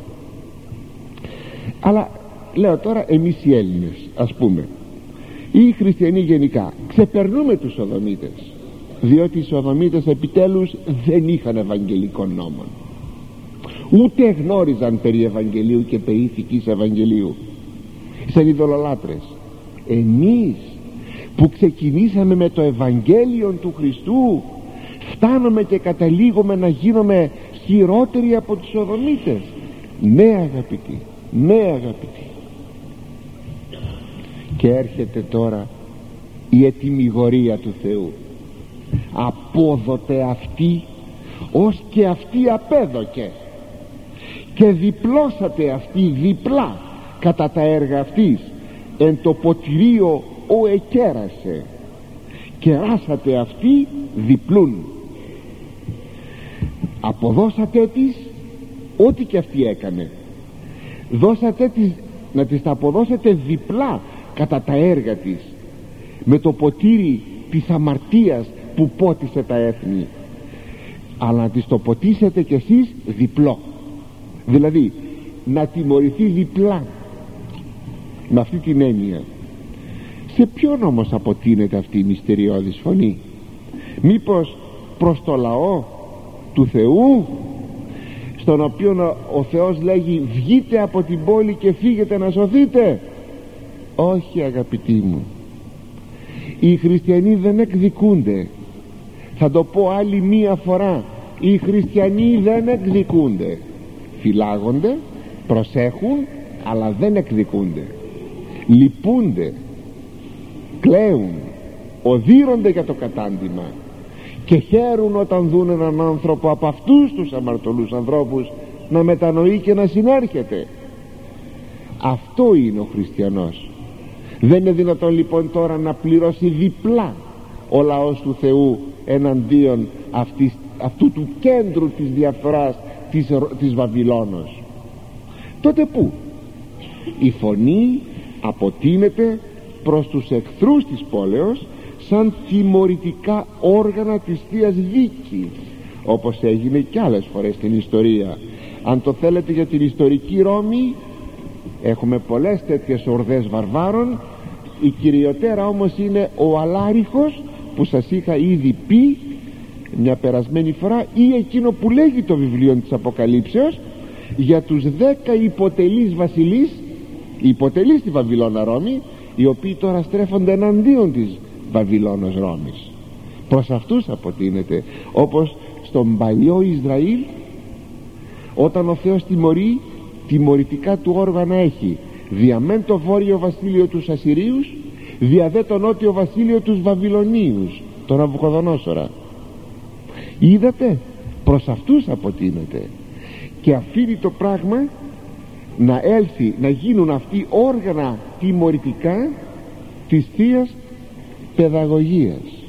Αλλά λέω τώρα εμείς οι Έλληνες, ας πούμε, ή οι χριστιανοί γενικά, ξεπερνούμε τους Σοδομίτες, διότι οι Σοδομίτες επιτέλους δεν είχαν ευαγγελικών νόμων, ούτε γνώριζαν περί Ευαγγελίου και περί ηθικής Ευαγγελίου, σαν ειδωλολάτρες. Εμείς που ξεκινήσαμε με το Ευαγγέλιο του Χριστού, φτάνουμε και καταλήγουμε να γίνουμε χειρότεροι από τους Σοδομίτες. Ναι αγαπητοί, ναι αγαπητοί. Και έρχεται τώρα η ετυμηγορία του Θεού. Απόδοτε αυτή ως και αυτή απέδοκε, και διπλώσατε αυτή διπλά κατά τα έργα αυτής, εν το ποτηρίο ο εκέρασε, και ράσατε αυτή διπλούν. Αποδώσατε της ό,τι και αυτή έκανε, δώσατε της, να της τα αποδώσετε διπλά κατά τα έργα της, με το ποτήρι της αμαρτίας που πότισε τα έθνη, αλλά να της το ποτίσετε κι εσείς διπλό, δηλαδή να τιμωρηθεί διπλά. Με αυτή την έννοια, σε ποιον όμως αποτείνεται αυτή η μυστεριώδης φωνή? Μήπως προς το λαό του Θεού, στον οποίο ο Θεός λέγει βγείτε από την πόλη και φύγετε να σωθείτε? Όχι αγαπητοί μου, οι χριστιανοί δεν εκδικούνται. Θα το πω άλλη μία φορά, οι χριστιανοί δεν εκδικούνται. Φυλάγονται, προσέχουν, αλλά δεν εκδικούνται. Λυπούνται, κλαίουν, οδύρονται για το κατάντημα, και χαίρουν όταν δουν έναν άνθρωπο από αυτούς τους αμαρτωλούς ανθρώπους να μετανοεί και να συνέρχεται. Αυτό είναι ο χριστιανός. Δεν είναι δυνατόν λοιπόν τώρα να πληρώσει διπλά ο λαός του Θεού εναντίον αυτού του κέντρου της διαφθοράς της Βαβυλώνος? τότε πού? Η φωνή αποτείνεται προς τους εχθρούς της πόλεως σαν τιμωρητικά όργανα της Θείας Δίκης, όπως έγινε κι άλλες φορές στην ιστορία. Αν το θέλετε για την ιστορική Ρώμη, έχουμε πολλές τέτοιες ορδές βαρβάρων. Η κυριότερα όμως είναι ο Αλάριχος, που σας είχα ήδη πει μια περασμένη φορά, ή εκείνο που λέγει το βιβλίο της Αποκαλύψεως για τους 10 υποτελείς βασιλείς, υποτελείς στη Βαβυλώνα Ρώμη, οι οποίοι τώρα στρέφονται εναντίον της Βαβυλώνος Ρώμης. Προς αυτούς αποτείνεται, όπως στον παλιό Ισραήλ, όταν ο Θεός τιμωρεί, τιμωρητικά του όργανα έχει διαμέν το βόρειο βασίλειο τους Ασσυρίους, διαδέ το νότιο βασίλειο τους Βαβυλωνίους, τον Ναβουκοδονόσορα. Είδατε, προς αυτούς αποτείνεται, και αφήνει το πράγμα να έλθει, να γίνουν αυτοί όργανα τιμωρητικά της Θείας Παιδαγωγίας.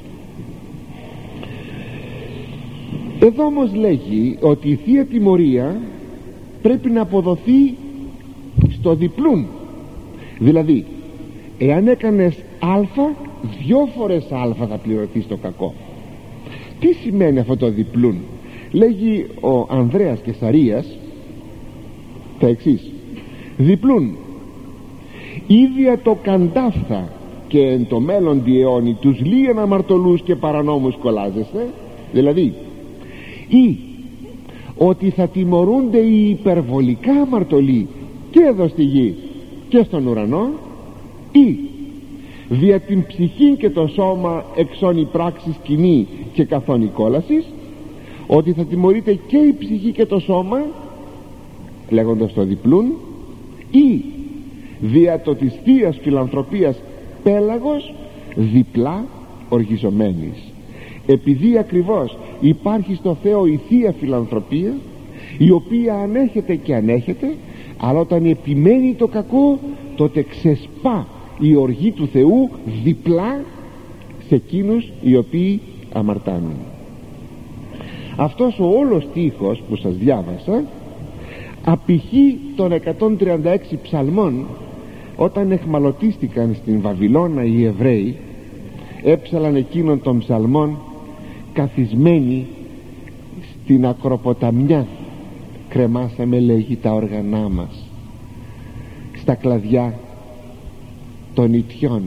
Εδώ όμως λέγει ότι η Θεία Τιμωρία πρέπει να αποδοθεί στο διπλούν. Δηλαδή, εάν έκανες α, 2 φορές α θα πληρωθείς το κακό. Τι σημαίνει αυτό το διπλούν? Λέγει ο Ανδρέας Κεσαρίας τα εξής: διπλούν ίδια το καντάφθα και εν το μέλλοντι αιώνι τους λίαν αμαρτωλούς και παρανόμους κολλάζεστε. Δηλαδή, ή ότι θα τιμωρούνται οι υπερβολικά αμαρτωλοί και εδώ στη γη και στον ουρανό, ή δια την ψυχή και το σώμα εξώνει πράξης κοινή και καθόνη κόλασης, ότι θα τιμωρείται και η ψυχή και το σώμα, λέγοντας το διπλούν, ή δια το της Θείας Φιλανθρωπίας πέλαγος διπλά οργιζομένης. Επειδή ακριβώς υπάρχει στο Θεό η Θεία Φιλανθρωπία, η οποία ανέχεται και ανέχεται, αλλά όταν επιμένει το κακό, τότε ξεσπά η οργή του Θεού διπλά σε εκείνους οι οποίοι αμαρτάνουν. Αυτός ο όλος στίχος που σας διάβασα απηχεί των 136 ψαλμών. Όταν εχμαλωτίστηκαν στην Βαβυλώνα οι Εβραίοι, έψαλαν εκείνων των ψαλμών καθισμένοι στην ακροποταμιά. Κρεμάσαμε, λέγει, τα όργανά μας στα κλαδιά των ιτιών.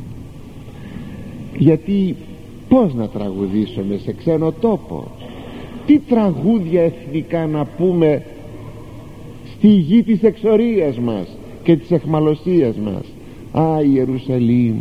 Γιατί πώς να τραγουδήσουμε σε ξένο τόπο? Τι τραγούδια εθνικά να πούμε στη γη της εξορίας μας και της εχμαλωσίας μας? Α, Ιερουσαλήμ,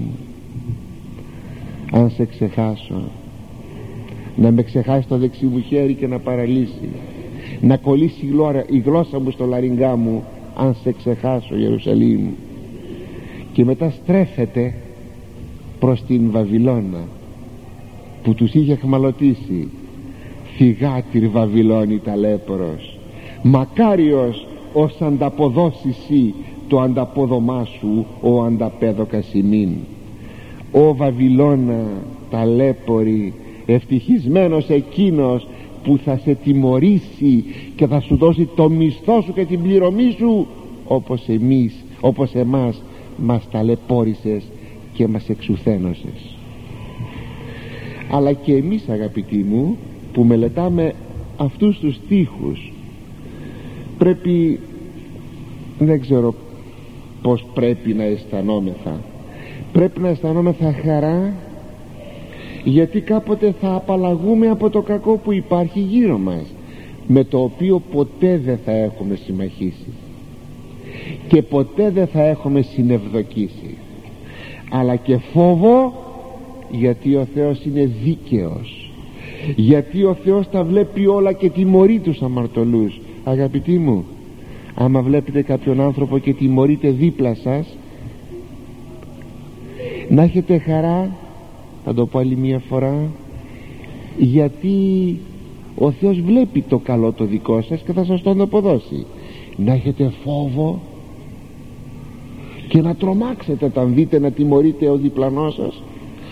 αν σε ξεχάσω, να με ξεχάσει το δεξί μου χέρι και να παραλύσει, να κολλήσει η γλώσσα μου στο λαρυγγά μου, αν σε ξεχάσω, Ιερουσαλήμ. Και μετά στρέφεται προς την Βαβυλώνα που τους είχε εχμαλωτήσει. Φυγάτηρ Βαβυλώνη ταλέπορος, μακάριος ως ανταποδώσεις το ανταπόδομά σου, ο ανταπέδοκας ημίν. Ω Βαβυλώνα ταλέπορη, ευτυχισμένος εκείνος που θα σε τιμωρήσει και θα σου δώσει το μισθό σου και την πληρωμή σου, όπως εμάς μας ταλαιπώρησες και μας εξουθένωσες. Αλλά και εμείς, αγαπητοί μου, που μελετάμε αυτούς τους στίχους, πρέπει, δεν ξέρω πως πρέπει να αισθανόμεθα, πρέπει να αισθανόμεθα χαρά, γιατί κάποτε θα απαλλαγούμε από το κακό που υπάρχει γύρω μας, με το οποίο ποτέ δεν θα έχουμε συμμαχήσει και ποτέ δεν θα έχουμε συνευδοκίσει. Αλλά και φόβο, γιατί ο Θεός είναι δίκαιος, γιατί ο Θεός τα βλέπει όλα και τιμωρεί τους αμαρτωλούς. Αγαπητοί μου, άμα βλέπετε κάποιον άνθρωπο και τιμωρείτε δίπλα σας, να έχετε χαρά, θα το πω άλλη μια φορά, γιατί ο Θεός βλέπει το καλό το δικό σας και θα σας τον αποδώσει. Να έχετε φόβο και να τρομάξετε όταν δείτε να τιμωρείτε ο διπλανός σας,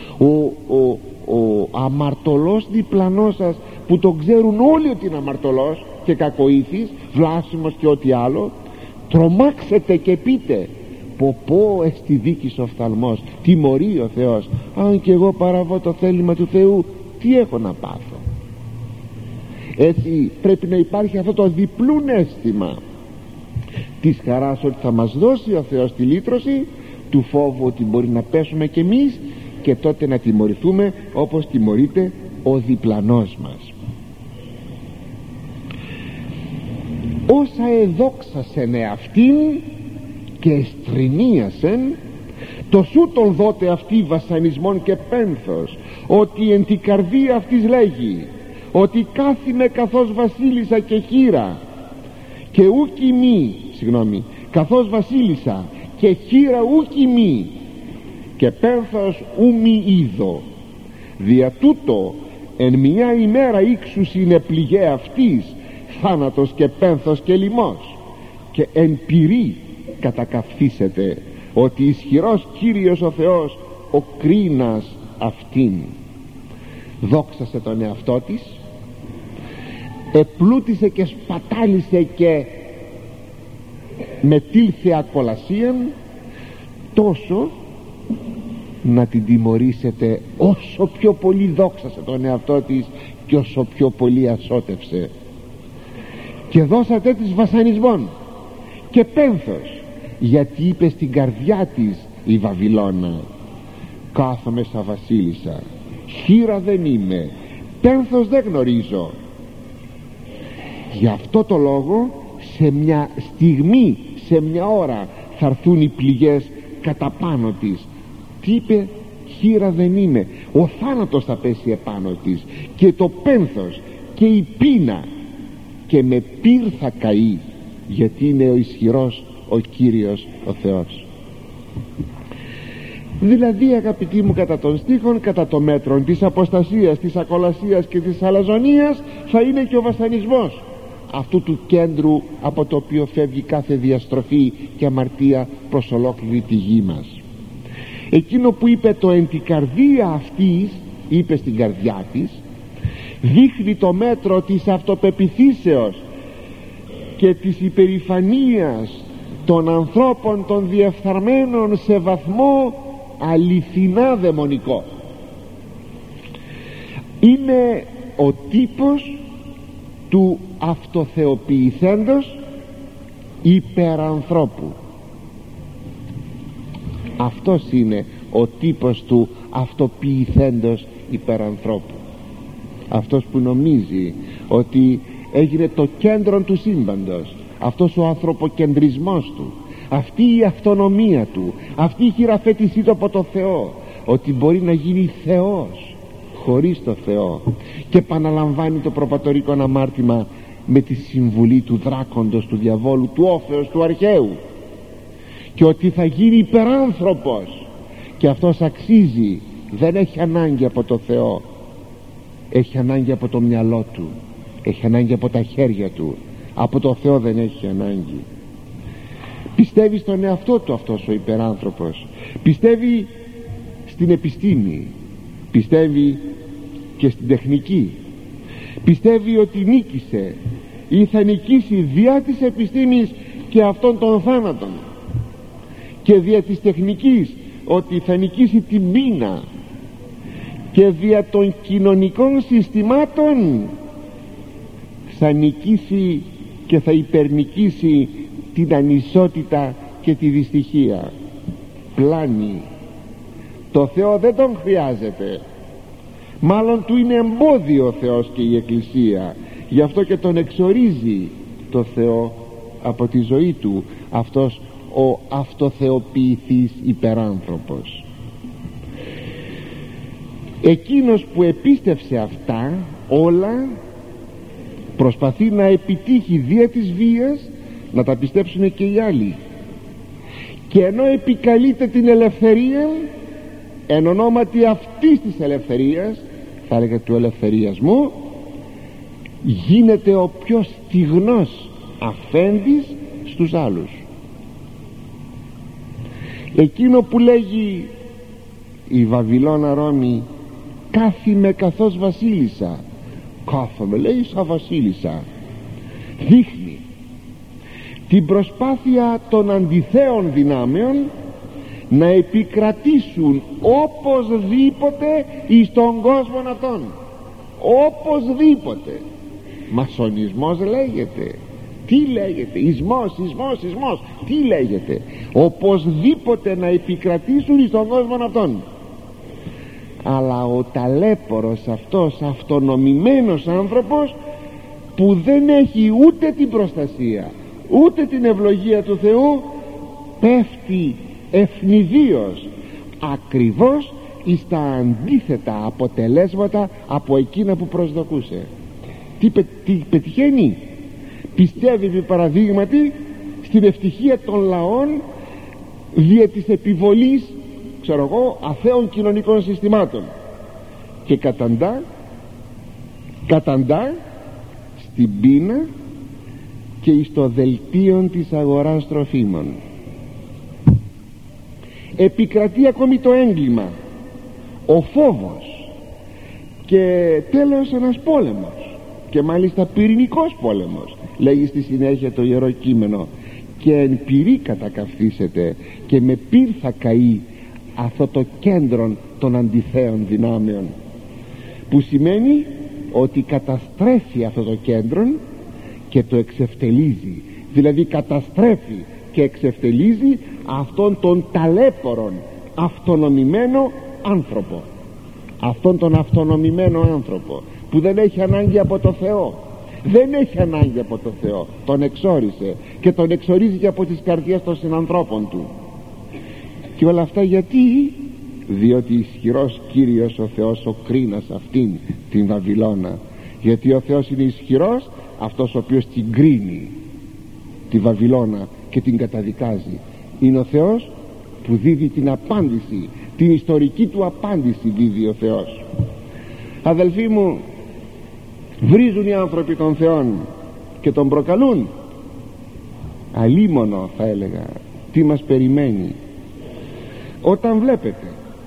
ο αμαρτωλός διπλανός σας, που το ξέρουν όλοι ότι είναι αμαρτωλός και κακοήθης, βλάσιμος και ό,τι άλλο, τρομάξετε και πείτε πω εστι δίκης οφθαλμός, τιμωρεί ο Θεός. Αν και εγώ παραβώ το θέλημα του Θεού, τι έχω να πάθω? Έτσι πρέπει να υπάρχει αυτό το διπλούν αίσθημα της χαράς ότι θα μας δώσει ο Θεός τη λύτρωση, του φόβου ότι μπορεί να πέσουμε κι εμείς, και τότε να τιμωρηθούμε όπως τιμωρείται ο διπλανός μας. Όσα εδόξασεν εαυτήν και εστρινίασεν, το σούτον δότε αυτή βασανισμόν και πένθος, ότι εν την καρδία αυτής λέγει ότι κάθιμε καθώς βασίλισσα και χείρα και ούκι μη, καθώς βασίλισσα και χείρα ούκι μη και πένθος ου μη είδω. Δια τούτο εν μια ημέρα ύξους είναι πληγέ αυτής, θάνατος και πένθος και λιμός, και εν πυρή κατακαυθήσετε ότι ισχυρός Κύριος ο Θεός ο κρίνας αυτήν. Δόξασε τον εαυτό της, επλούτησε και σπατάλησε και μετήλθε ακολασίαν, τόσο να την τιμωρήσετε όσο πιο πολύ δόξασε τον εαυτό της και όσο πιο πολύ ασώτευσε. Και δώσατε της βασανισμών και πένθος, γιατί είπε στην καρδιά της η Βαβυλώνα, κάθομαι σαν βασίλισσα, χείρα δεν είμαι, πένθος δεν γνωρίζω. Γι' αυτό το λόγο σε μια στιγμή, σε μια ώρα θα έρθουν οι πληγές κατά πάνω της. Τι είπε? Χείρα δεν είμαι. Ο θάνατος θα πέσει επάνω της και το πένθος και η πείνα, και με πυρ θα καεί, γιατί είναι ο ισχυρός ο Κύριος ο Θεός. Δηλαδή, αγαπητοί μου, κατά των στίχων, κατά το μέτρο της αποστασίας, της ακολασίας και της αλαζονίας, θα είναι και ο βασανισμός αυτού του κέντρου από το οποίο φεύγει κάθε διαστροφή και αμαρτία προς ολόκληρη τη γη μας. Εκείνο που είπε το εν την καρδία αυτής, είπε στην καρδιά της, δείχνει το μέτρο της αυτοπεποιθήσεως και της υπερηφανίας των ανθρώπων των διεφθαρμένων σε βαθμό αληθινά δαιμονικό. Είναι ο τύπος του αυτοθεοποιηθέντος υπερανθρώπου. Αυτός είναι ο τύπος του αυτοποιηθέντος υπερανθρώπου. Αυτός που νομίζει ότι έγινε το κέντρο του σύμπαντος, αυτός ο ανθρωποκεντρισμός του, αυτή η αυτονομία του, αυτή η χειραφέτησή του από το Θεό, ότι μπορεί να γίνει Θεός χωρίς το Θεό, και επαναλαμβάνει το προπατορικό αμάρτημα με τη συμβουλή του δράκοντος, του διαβόλου, του όφεως, του αρχαίου, και ότι θα γίνει υπεράνθρωπος, και αυτός αξίζει, δεν έχει ανάγκη από το Θεό, έχει ανάγκη από το μυαλό του, έχει ανάγκη από τα χέρια του, από το Θεό δεν έχει ανάγκη. Πιστεύει στον εαυτό του αυτός ο υπεράνθρωπος, πιστεύει στην επιστήμη, πιστεύει και στην τεχνική, πιστεύει ότι νίκησε ή θα νικήσει διά της επιστήμης και αυτών των θάνατων, και δια της τεχνικής ότι θα νικήσει την πείνα, και δια των κοινωνικών συστημάτων θα νικήσει και θα υπερνικήσει την ανισότητα και τη δυστυχία. Πλάνη. Το Θεό δεν τον χρειάζεται, μάλλον του είναι εμπόδιο ο Θεός και η Εκκλησία, γι' αυτό και τον εξορίζει το Θεό από τη ζωή του αυτός ο αυτοθεοποιηθής υπεράνθρωπος. Εκείνος που επίστευσε αυτά όλα προσπαθεί να επιτύχει δια της βίας να τα πιστέψουν και οι άλλοι, και ενώ επικαλείται την ελευθερία εν ονόματι αυτής της ελευθερίας, θα έλεγα του ελευθεριασμού, γίνεται ο πιο στιγνός αφέντης στους άλλους. Εκείνο που λέγει η Βαβυλώνα Ρώμη, κάθιμε καθώς βασίλισσα, κάθομαι λέει σαν βασίλισσα, δείχνει την προσπάθεια των αντιθέων δυνάμεων να επικρατήσουν οπωσδήποτε εις τον κόσμο αυτόν. Οπωσδήποτε. Μασονισμός λέγεται. Τι λέγεται? Ισμός. Τι λέγεται? Οπωσδήποτε να επικρατήσουν εις τον κόσμο αυτόν. Αλλά ο ταλέπορος αυτός αυτονομημένος άνθρωπος, που δεν έχει ούτε την προστασία ούτε την ευλογία του Θεού, πέφτει ευνηδίως ακριβώς εις τα αντίθετα αποτελέσματα από εκείνα που προσδοκούσε. Τι πετυχαίνει? Πιστεύει επί παραδείγματι στην ευτυχία των λαών δια της επιβολής, αθέων κοινωνικών συστημάτων, και καταντά στην πείνα και εις το δελτίον της αγοράς τροφίμων. Επικρατεί ακόμη το έγκλημα, ο φόβος και τέλος ένας πόλεμος, και μάλιστα πυρηνικός πόλεμος. Λέγει στη συνέχεια το Ιερό Κείμενο, και εν πυρή κατακαυθήσετε, και με πυρ θα καεί αυτό το κέντρο των αντιθέων δυνάμεων, που σημαίνει ότι καταστρέφει αυτό το κέντρο και το εξευτελίζει. Δηλαδή καταστρέφει και εξευτελίζει αυτόν τον ταλέπορον αυτονομημένο άνθρωπο, αυτόν τον αυτονομημένο άνθρωπο που δεν έχει ανάγκη από το Θεό. Δεν έχει ανάγκη από το Θεό. Τον εξόρισε και τον εξορίζει και από τις καρδιές των συνανθρώπων του. Και όλα αυτά γιατί? Διότι ισχυρός Κύριος ο Θεός ο κρίνας αυτήν την Βαβυλώνα. Γιατί ο Θεός είναι ισχυρός, αυτός ο οποίος την κρίνει τη Βαβυλώνα και την καταδικάζει. Είναι ο Θεός που δίδει την απάντηση, την ιστορική του απάντηση δίδει ο Θεός. Αδελφοί μου, βρίζουν οι άνθρωποι των Θεών και τον προκαλούν. Αλίμονο θα έλεγα τι μας περιμένει όταν βλέπετε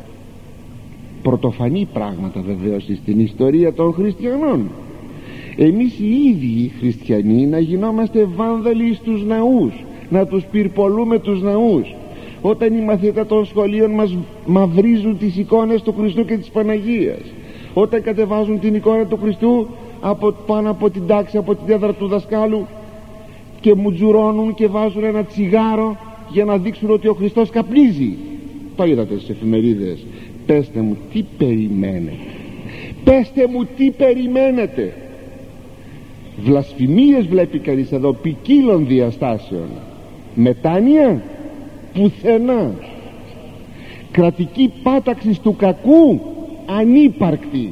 πρωτοφανή πράγματα βεβαίως στην ιστορία των χριστιανών. Εμείς οι ίδιοι οι χριστιανοί να γινόμαστε βάνδαλοι στους ναούς, να τους πυρπολούμε τους ναούς, όταν οι μαθητές των σχολείων μας μαυρίζουν τις εικόνες του Χριστού και της Παναγίας, όταν κατεβάζουν την εικόνα του Χριστού πάνω από την τάξη, από την έδρα του δασκάλου, και μουτζουρώνουν και βάζουν ένα τσιγάρο για να δείξουν ότι ο Χριστός καπνίζει. Το είδατε στις εφημερίδες. Πέστε μου τι περιμένετε, πέστε μου τι περιμένετε. Βλασφημίες βλέπει κανείς εδώ ποικίλων διαστάσεων. Μετάνοια πουθενά. Κρατική πάταξη του κακού ανύπαρκτη.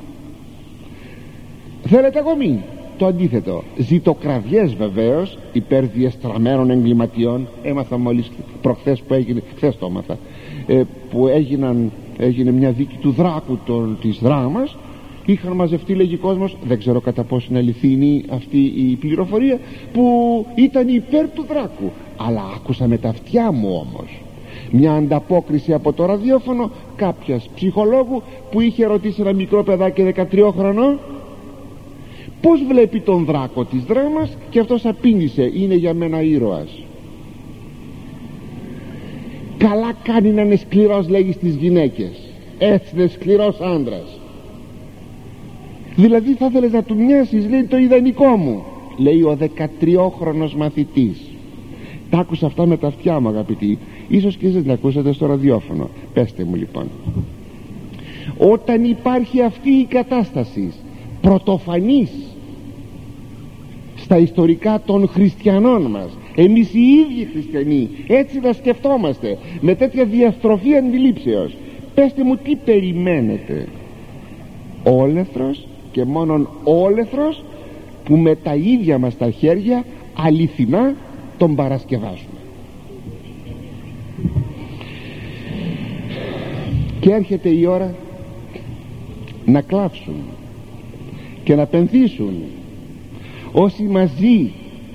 Θέλετε ακόμη το αντίθετο? Ζητοκραυγές βεβαίως υπέρ διεστραμμένων εγκληματιών. Έμαθα μόλις προχθές που έγινε, χθες το έμαθα, που έγινε μια δίκη του Δράκου της Δράμας. Είχαν μαζευτεί, λέγει κόσμος, δεν ξέρω κατά πόσο είναι αληθινή αυτή η πληροφορία, που ήταν υπέρ του Δράκου. Αλλά άκουσα με τα αυτιά μου όμως μια ανταπόκριση από το ραδιόφωνο κάποιας ψυχολόγου που είχε ρωτήσει ένα μικρό παιδάκι 13 χρονών πώς βλέπει τον Δράκο της Δράμας, και αυτός απήντησε, είναι για μένα ήρωας. Καλά κάνει να είναι σκληρός, λέγει, στις γυναίκες, έτσι είναι σκληρός άντρας. Δηλαδή θα ήθελες να του μοιάσεις, λέει, το ιδανικό μου, λέει ο 13χρονος μαθητής. Τα άκουσα αυτά με τα αυτιά μου, αγαπητοί. Ίσως και εσείς τα ακούσατε στο ραδιόφωνο. Πέστε μου λοιπόν, όταν υπάρχει αυτή η κατάσταση πρωτοφανής στα ιστορικά των χριστιανών μας, εμείς οι ίδιοι χριστιανοί έτσι να σκεφτόμαστε, με τέτοια διαστροφή αντιλήψεως, πέστε μου τι περιμένετε? Όλεθρος και μόνον όλεθρος που με τα ίδια μας τα χέρια αληθινά τον παρασκευάζουμε. Και έρχεται η ώρα να κλάψουν και να πενθήσουν όσοι μαζί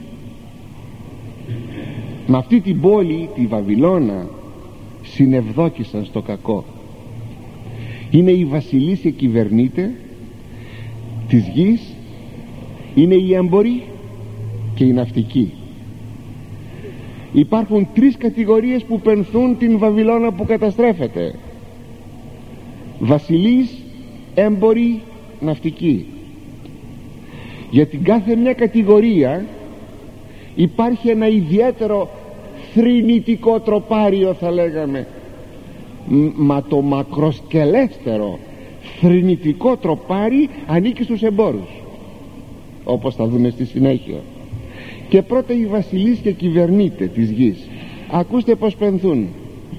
με αυτή την πόλη, τη Βαβυλώνα, συνευδόκησαν στο κακό. Είναι οι βασιλείς και κυβερνήτε της γης, είναι οι έμποροι και οι ναυτικοί. Υπάρχουν τρεις κατηγορίες που πενθούν την Βαβυλώνα που καταστρέφεται: βασιλείς, έμποροι, ναυτικοί. Για την κάθε μια κατηγορία υπάρχει ένα ιδιαίτερο θρηνητικό τροπάριο, θα λέγαμε, μα το μακροσκελέστερο θρηνητικό τροπάρι ανήκει στους εμπόρους, όπως θα δούμε στη συνέχεια. Και πρώτα οι βασιλείς και κυβερνήτες της γης, ακούστε πως πενθούν.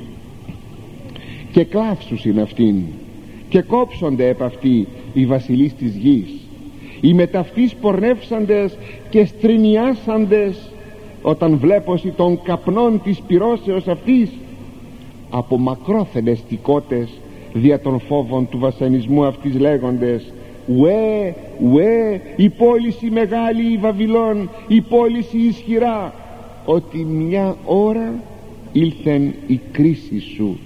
Και κλάψους είναι αυτήν, και κόψονται επ' αυτοί οι βασιλείς της γης, οι μεταυτείς πορνεύσαντες και στρινιάσαντες, όταν βλέπωση των καπνών της πυρώσεως αυτής, από μακρόθενες τικότες δια των φόβων του βασανισμού αυτής λέγοντες: ουέ, ουέ, η πόληση μεγάλη η Βαβυλών, η πόληση ισχυρά, ότι μια ώρα ήλθεν η κρίση σου.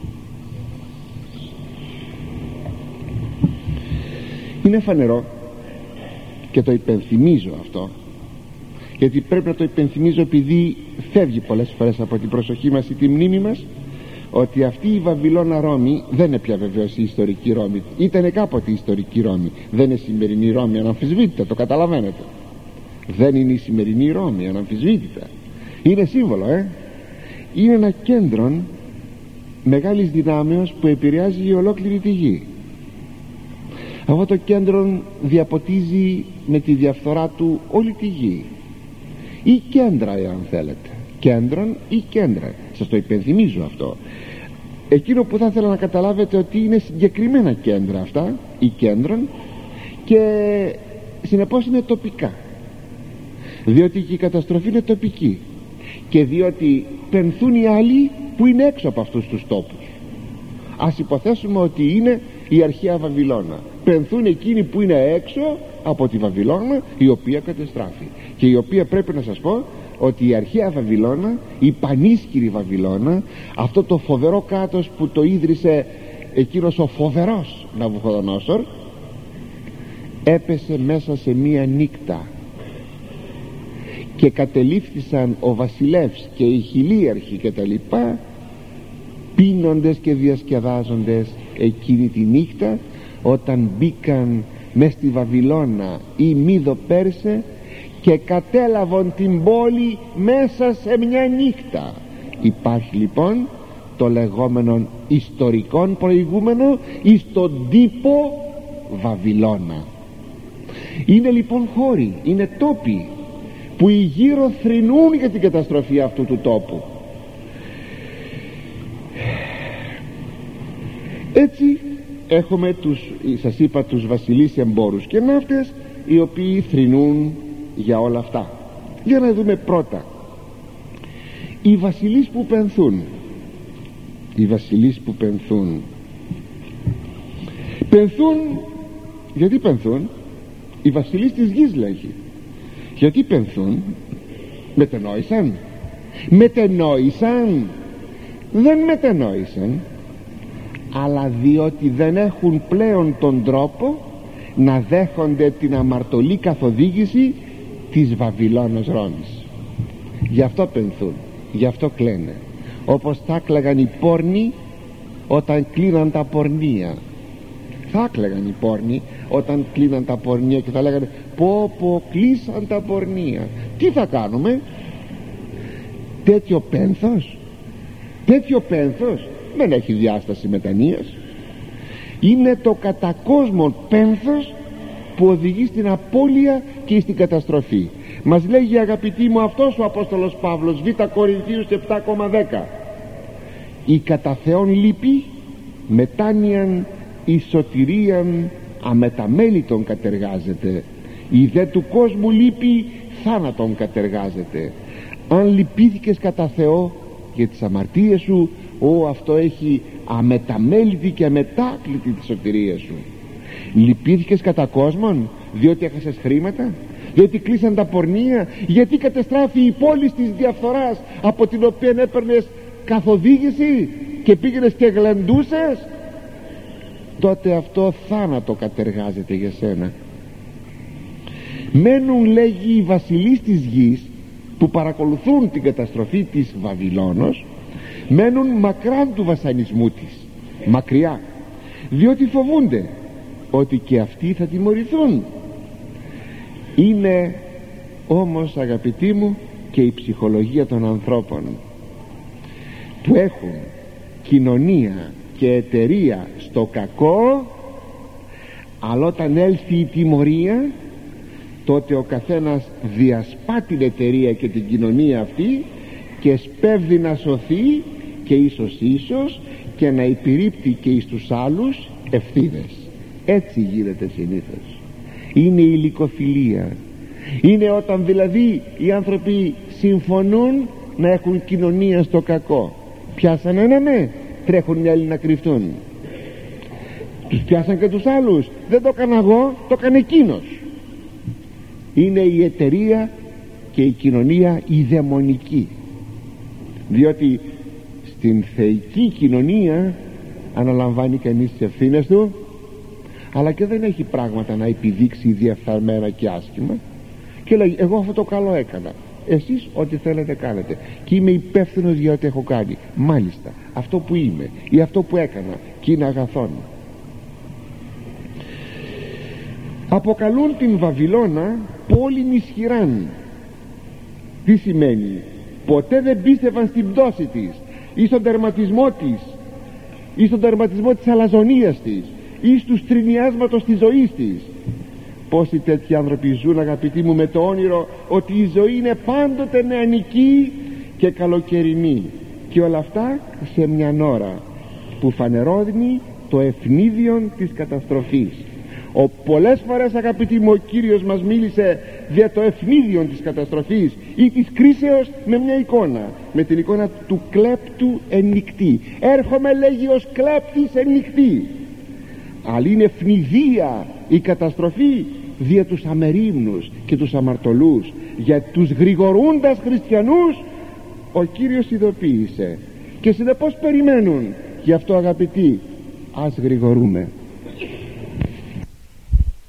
Είναι φανερό, και το υπενθυμίζω αυτό, γιατί πρέπει να το υπενθυμίζω επειδή φεύγει πολλές φορές από την προσοχή μας ή τη μνήμη μας, ότι αυτή η Βαβυλώνα Ρώμη δεν είναι πια βεβαίως η ιστορική Ρώμη. Ήτανε κάποτε η ιστορική Ρώμη, δεν είναι σημερινή Ρώμη, αναμφισβήτητα, το καταλαβαίνετε. Δεν είναι η σημερινή Ρώμη, αναμφισβήτητα. Είναι σύμβολο, είναι ένα κέντρο μεγάλης δυνάμεως που επηρεάζει η ολόκληρη τη γη. Αυτό το κέντρο διαποτίζει με τη διαφθορά του όλη τη γη, ή κέντρα, εάν θέλετε, κέντρον ή κέντρα. Σας το υπενθυμίζω αυτό. Εκείνο που θα ήθελα να καταλάβετε, ότι είναι συγκεκριμένα κέντρα αυτά, ή κέντρον, και συνεπώς είναι τοπικά, διότι και η καταστροφή είναι τοπική, και διότι πενθούν οι άλλοι που είναι έξω από αυτούς τους τόπους. Ας υποθέσουμε ότι είναι η αρχαία Βαβυλώνα, πενθούν εκείνοι που είναι έξω από τη Βαβυλώνα, η οποία κατεστράφει, και η οποία, πρέπει να σας πω, ότι η αρχαία Βαβυλώνα, η πανίσχυρη Βαβυλώνα, αυτό το φοβερό κράτος που το ίδρυσε εκείνος ο φοβερός Ναβουχοδονόσορ, έπεσε μέσα σε μία νύχτα, και κατελήφθησαν ο βασιλεύς και οι χιλίαρχοι και τα λοιπά, πίνοντες και διασκεδάζοντες εκείνη τη νύχτα, όταν μπήκαν μες στη Βαβυλώνα οι Μίδο-Πέρσε και κατέλαβαν την πόλη μέσα σε μια νύχτα. Υπάρχει λοιπόν το λεγόμενο ιστορικόν προηγούμενο εις τον τύπο Βαβυλώνα. Είναι λοιπόν χώροι, είναι τόποι που οι γύρω θρηνούν για την καταστροφή αυτού του τόπου. Έτσι έχουμε σας είπα, τους βασιλείς, εμπόρους και ναύτες, οι οποίοι θρηνούν για όλα αυτά. Για να δούμε πρώτα οι βασιλείς που πενθούν. Οι βασιλείς που πενθούν, γιατί πενθούν? Οι βασιλείς της γης λέγει. Γιατί πενθούν? Μετενόησαν? Δεν μετενόησαν, αλλά διότι δεν έχουν πλέον τον τρόπο να δέχονται την αμαρτωλή καθοδήγηση της Βαβυλώνας Ρώμης. Γι' αυτό πενθούν, γι' αυτό κλαίνε, όπως θα κλαίγαν οι πόρνοι όταν κλείναν τα πορνεία. Θα κλαίγαν οι πόρνοι όταν κλείναν τα πορνεία και θα λέγανε: πω κλείσαν τα πορνεία, τι θα κάνουμε? Τέτοιο πένθος δεν έχει διάσταση μετανοίας. Είναι το κατά κόσμο πένθος που οδηγεί στην απώλεια και στην καταστροφή. Μας λέγει, αγαπητοί μου, αυτός ο Απόστολος Παύλος, Β' Κορινθίους 7,10: η κατά Θεόν λύπη μετάνοιαν εις σωτηρίαν αμεταμέλητον κατεργάζεται, η δε του κόσμου λύπη θάνατον κατεργάζεται. Αν λυπήθηκες κατά Θεό για τις αμαρτίες σου, αυτό έχει αμεταμέλητη και αμετάκλητη τη σωτηρία σου. Λυπήθηκες κατά κόσμον διότι έχασες χρήματα, διότι κλείσαν τα πορνεία, γιατί κατεστράφει η πόλη της διαφθοράς από την οποία έπαιρνες καθοδήγηση και πήγαινες και γλεντούσες, τότε αυτό θάνατο κατεργάζεται για σένα. Μένουν, λέγει, οι βασιλείς της γης που παρακολουθούν την καταστροφή της Βαβυλώνος μένουν μακράν του βασανισμού της, μακριά, διότι φοβούνται ότι και αυτοί θα τιμωρηθούν. Είναι όμως, αγαπητοί μου, και η ψυχολογία των ανθρώπων που έχουν κοινωνία και εταιρεία στο κακό, αλλά όταν έλθει η τιμωρία, τότε ο καθένας διασπά την εταιρεία και την κοινωνία αυτή και σπέβδει να σωθεί και ίσως και να επιρρύπτει και εις τους άλλους ευθύνες. Έτσι γίνεται συνήθως. Είναι η λυκοφιλία. Είναι όταν δηλαδή οι άνθρωποι συμφωνούν να έχουν κοινωνία στο κακό. Πιάσαν έναν, ναι, τρέχουν οι άλλοι να κρυφτούν. Τους πιάσαν και τους άλλους. Δεν το έκανα εγώ, το έκανε εκείνος. Είναι η εταιρεία και η κοινωνία η δαιμονική, διότι στην θεϊκή κοινωνία αναλαμβάνει κανείς τις ευθύνες του, αλλά και δεν έχει πράγματα να επιδείξει διεφθαρμένα και άσχημα, και λέει εγώ αυτό το καλό έκανα, εσείς ό,τι θέλετε κάνετε και είμαι υπεύθυνος για ό,τι έχω κάνει. Μάλιστα, αυτό που είμαι ή αυτό που έκανα και είναι αγαθόν. Αποκαλούν την Βαβυλώνα πόλην ισχυράν. Τι σημαίνει? Ποτέ δεν πίστευαν στην πτώση της ή στον τερματισμό της ή στον τερματισμό της αλαζονίας της ή στους τρινιάσματος της ζωής της. Πόσοι τέτοιοι άνθρωποι ζουν, αγαπητοί μου, με το όνειρο ότι η ζωή είναι πάντοτε νεανική και καλοκαιρινή, και όλα αυτά σε μιαν ώρα που φανερώνει το ευνίδιον της καταστροφής. Πολλές φορές, αγαπητοί μου, ο Κύριος μας μίλησε για το ευνίδιον της καταστροφής ή της κρίσεως με μια εικόνα, με την εικόνα του κλέπτου εν νυχτή. Έρχομαι, λέγει, ως κλέπτης εν νυχτή. Αλλά είναι ευνηδία η καταστροφή δια τους αμερίμνους και τους αμαρτωλούς. Για τους γρηγορούντας χριστιανούς ο Κύριος ειδοποίησε, και συνεπώς περιμένουν. Γι' αυτό, αγαπητοί, ας γρηγορούμε.